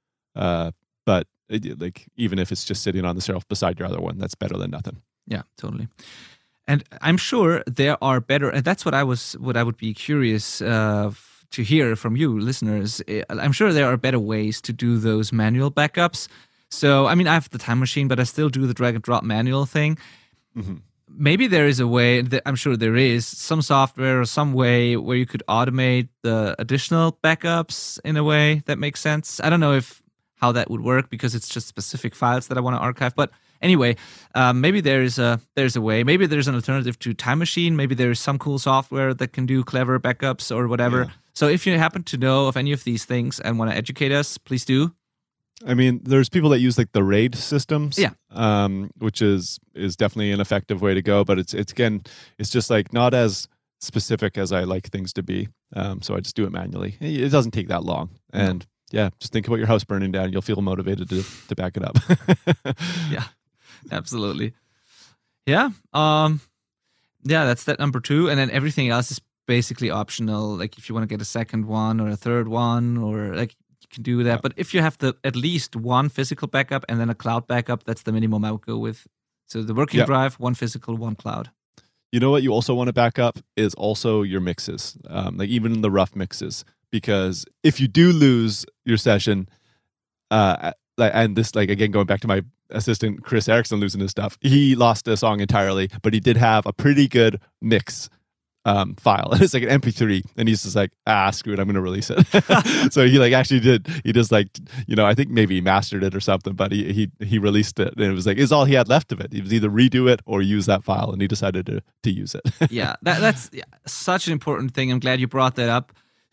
Uh, but it, like even if it's just sitting on the shelf beside your other one, that's better than nothing. Yeah, totally. And I'm sure there are better, and that's what I was, what I would be curious uh, to hear from you, listeners. I'm sure there are better ways to do those manual backups. So, I mean, I have the Time Machine, but I still do the drag and drop manual thing. Mm-hmm. Maybe there is a way, that I'm sure there is, some software or some way where you could automate the additional backups in a way that makes sense. I don't know if how that would work because it's just specific files that I want to archive. But anyway, um, maybe there's a there's a way. Maybe there's an alternative to Time Machine. Maybe there's some cool software that can do clever backups or whatever. Yeah. So if you happen to know of any of these things and want to educate us, please do. I mean, there's people that use like the RAID systems, yeah, um, which is is definitely an effective way to go. But it's it's again, it's just like not as specific as I like things to be. Um, so I just do it manually. It doesn't take that long, and mm-hmm. yeah, just think about your house burning down. You'll feel motivated to to back it up. Yeah, absolutely. Yeah, um, yeah, that's that number two, and then everything else is basically optional. Like if you want to get a second one or a third one, or like. Can do that, yeah. But if you have the at least one physical backup and then a cloud backup, that's the minimum I would go with. So the working yeah. drive, one physical, one cloud. You know what you also want to back up is also your mixes, um, like even the rough mixes, because if you do lose your session, uh, and this like again going back to my assistant Chris Erickson losing his stuff, he lost a song entirely, but he did have a pretty good mix. Um, file. It's like an M P three, and he's just like, ah, screw it, I'm going to release it. So he like actually did. He just like, you know, I think maybe he mastered it or something, but he he he released it, and it was like it's all he had left of it. He was either redo it or use that file, and he decided to to use it. Yeah, that, that's such an important thing. I'm glad you brought that up.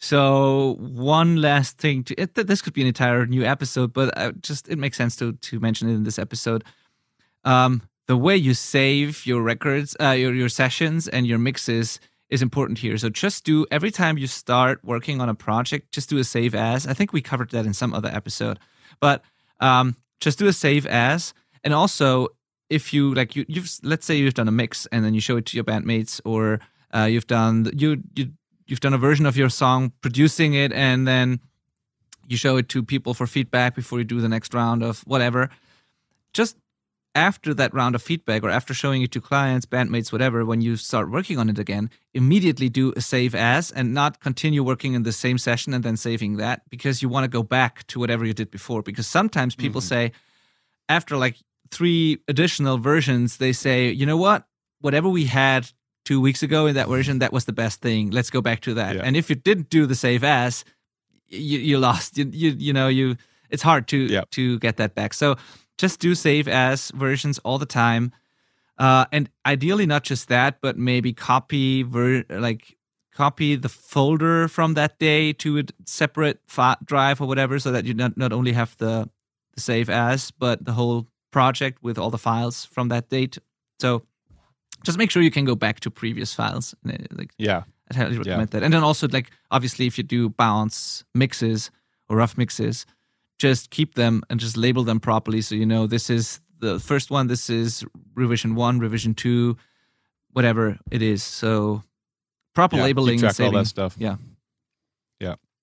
So one last thing, to it, this could be an entire new episode, but I just it makes sense to to mention it in this episode. Um, the way you save your records, uh, your your sessions and your mixes. Is important here. So just do, every time you start working on a project, just do a save as. I think we covered that in some other episode, but um, just do a save as. And also, if you like, you, you've let's say you've done a mix and then you show it to your bandmates, or uh, you've done you you you've done a version of your song, producing it, and then you show it to people for feedback before you do the next round of whatever. Just after that round of feedback, or after showing it to clients, bandmates, whatever, when you start working on it again, immediately do a save as and not continue working in the same session and then saving that, because you want to go back to whatever you did before. Because sometimes people mm-hmm. say, after like three additional versions, they say, you know what, whatever we had two weeks ago in that version, that was the best thing. Let's go back to that. Yeah. And if you didn't do the save as, you, you lost. You, you you know you. It's hard to yeah. to get that back. So. Just do save as versions all the time, uh, and ideally not just that, but maybe copy ver- like copy the folder from that day to a separate fi- drive or whatever, so that you not, not only have the, the save as, but the whole project with all the files from that date. So just make sure you can go back to previous files. Like, yeah, I highly recommend yeah. that. And then also, like obviously, if you do bounce mixes or rough mixes. Just keep them and just label them properly, so you know this is the first one, this is revision one, revision two, whatever it is. So proper yeah, labeling, keep track and saving, all that stuff. Yeah, yeah.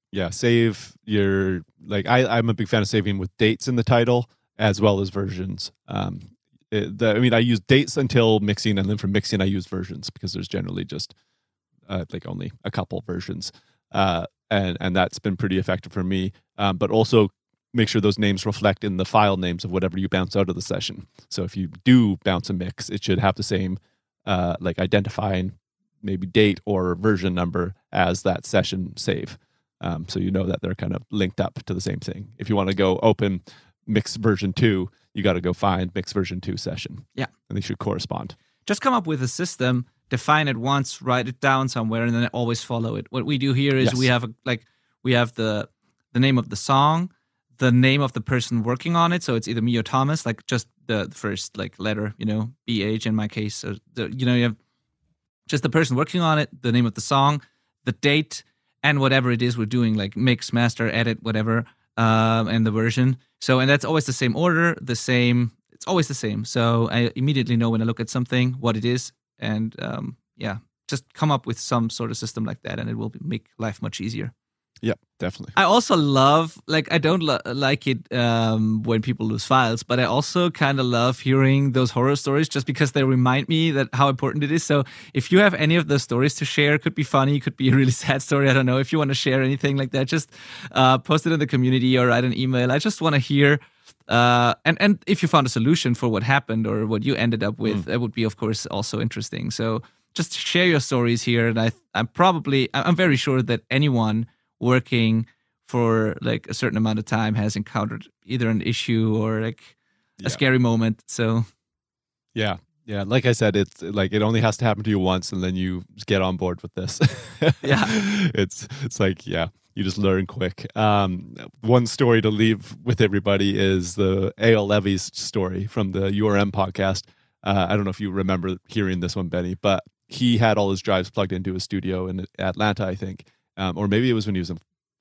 Yeah, save your, like, I, I'm a big fan of saving with dates in the title as well as versions. Um, it, the, I mean, I use dates until mixing, and then for mixing, I use versions because there's generally just uh, like only a couple versions. Uh, and, and that's been pretty effective for me. Um, but also make sure those names reflect in the file names of whatever you bounce out of the session. So if you do bounce a mix, it should have the same uh, like identifying maybe date or version number as that session save. Um, so you know that they're kind of linked up to the same thing. If you want to go open mix version two, you got to go find mix version two session. Yeah. And they should correspond. Just come up with a system, define it once, write it down somewhere, and then always follow it. What we do here is yes. we have a, like we have the the name of the song, the name of the person working on it. So it's either me or Thomas, like just the, the first like letter, you know, B H in my case. So the, you know, you have just the person working on it, the name of the song, the date, and whatever it is we're doing, like mix, master, edit, whatever, um, and the version. So, and that's always the same order, the same, it's always the same. So I immediately know when I look at something, what it is. And um, yeah, just come up with some sort of system like that, and it will make life much easier. Yep, definitely. I also love, like, I don't lo- like it um, when people lose files, but I also kind of love hearing those horror stories just because they remind me that how important it is. So if you have any of those stories to share, could be funny, could be a really sad story. I don't know. If you want to share anything like that, just uh, post it in the community or write an email. I just want to hear. Uh, and, and if you found a solution for what happened or what you ended up with, mm. that would be, of course, also interesting. So just share your stories here. And I, I'm probably, I'm very sure that anyone working for like a certain amount of time has encountered either an issue or like a yeah. scary moment. So yeah, yeah. Like I said, it's like it only has to happen to you once, and then you get on board with this. yeah, it's it's like yeah, you just learn quick. Um, one story to leave with everybody is the A L Levy's story from the U R M podcast. Uh, I don't know if you remember hearing this one, Benny, but he had all his drives plugged into his studio in Atlanta, I think. Um, or maybe it was when he was in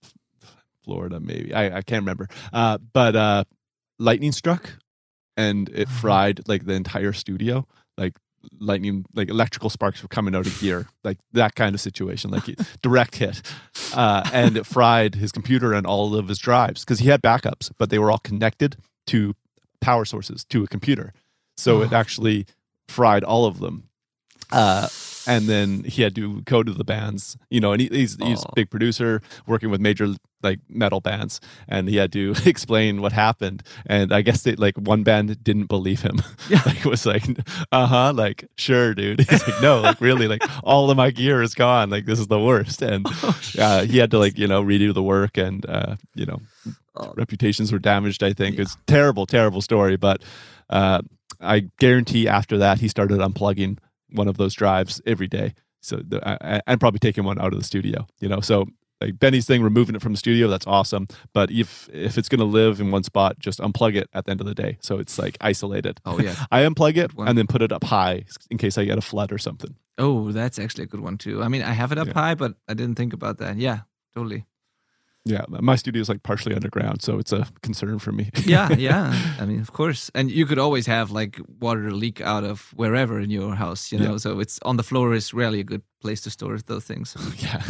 Florida, maybe. I, I can't remember. Uh, but uh, lightning struck and it fried like the entire studio. Like lightning, like electrical sparks were coming out of gear. Like that kind of situation, like direct hit. Uh, and it fried his computer and all of his drives because he had backups, but they were all connected to power sources to a computer. So oh. it actually fried all of them. Uh, and then he had to go to the bands, you know, and he, he's he's a big producer working with major like metal bands, and he had to explain what happened. And I guess they, like one band didn't believe him. Yeah. Like it was like, uh huh, like sure, dude. He's like, no, like really, like all of my gear is gone. Like this is the worst. And oh, uh, he had to like you know redo the work, and uh, you know, oh. reputations were damaged. I think yeah. It's terrible, terrible story, but uh, I guarantee after that he started unplugging one of those drives every day. So the, I, I'm probably taking one out of the studio, you know, so like Benny's thing, removing it from the studio, that's awesome. But if, if it's going to live in one spot, just unplug it at the end of the day. So it's like isolated. Oh yeah. I unplug it and then put it up high in case I get a flood or something. Oh, that's actually a good one too. I mean, I have it up yeah. high, but I didn't think about that. Yeah, totally. Yeah, my studio is like partially underground, so it's a concern for me. yeah, yeah. I mean, of course. And you could always have like water leak out of wherever in your house, you know. Yeah. So it's on the floor is rarely a good place to store those things. yeah.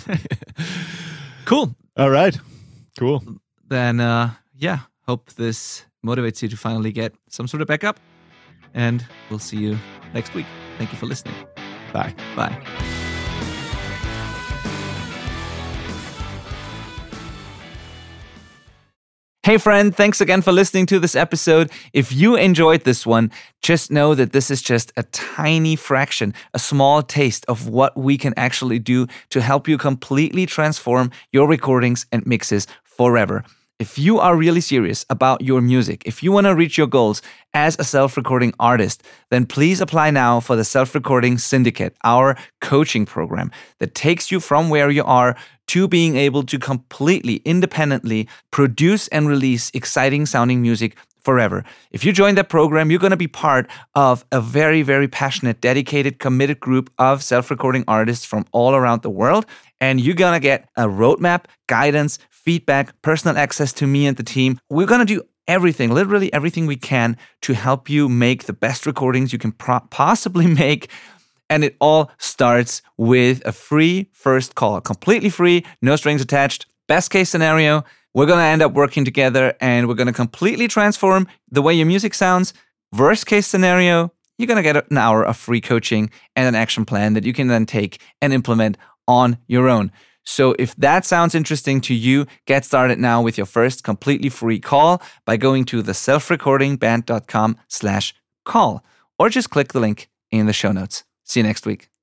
Cool. All right. Cool. Then, uh, yeah, hope this motivates you to finally get some sort of backup. And we'll see you next week. Thank you for listening. Bye. Bye. Hey friend, thanks again for listening to this episode. If you enjoyed this one, just know that this is just a tiny fraction, a small taste of what we can actually do to help you completely transform your recordings and mixes forever. If you are really serious about your music, if you want to reach your goals as a self-recording artist, then please apply now for the Self-Recording Syndicate, our coaching program that takes you from where you are to being able to completely independently produce and release exciting sounding music forever. If you join that program, you're going to be part of a very, very passionate, dedicated, committed group of self-recording artists from all around the world. And you're going to get a roadmap, guidance, feedback, personal access to me and the team. We're going to do everything, literally everything we can to help you make the best recordings you can pro- possibly make. And it all starts with a free first call, completely free, no strings attached. Best case scenario, we're going to end up working together and we're going to completely transform the way your music sounds. Worst case scenario, you're going to get an hour of free coaching and an action plan that you can then take and implement on your own. So if that sounds interesting to you, get started now with your first completely free call by going to the self recording band dot com slash call, or just click the link in the show notes. See you next week.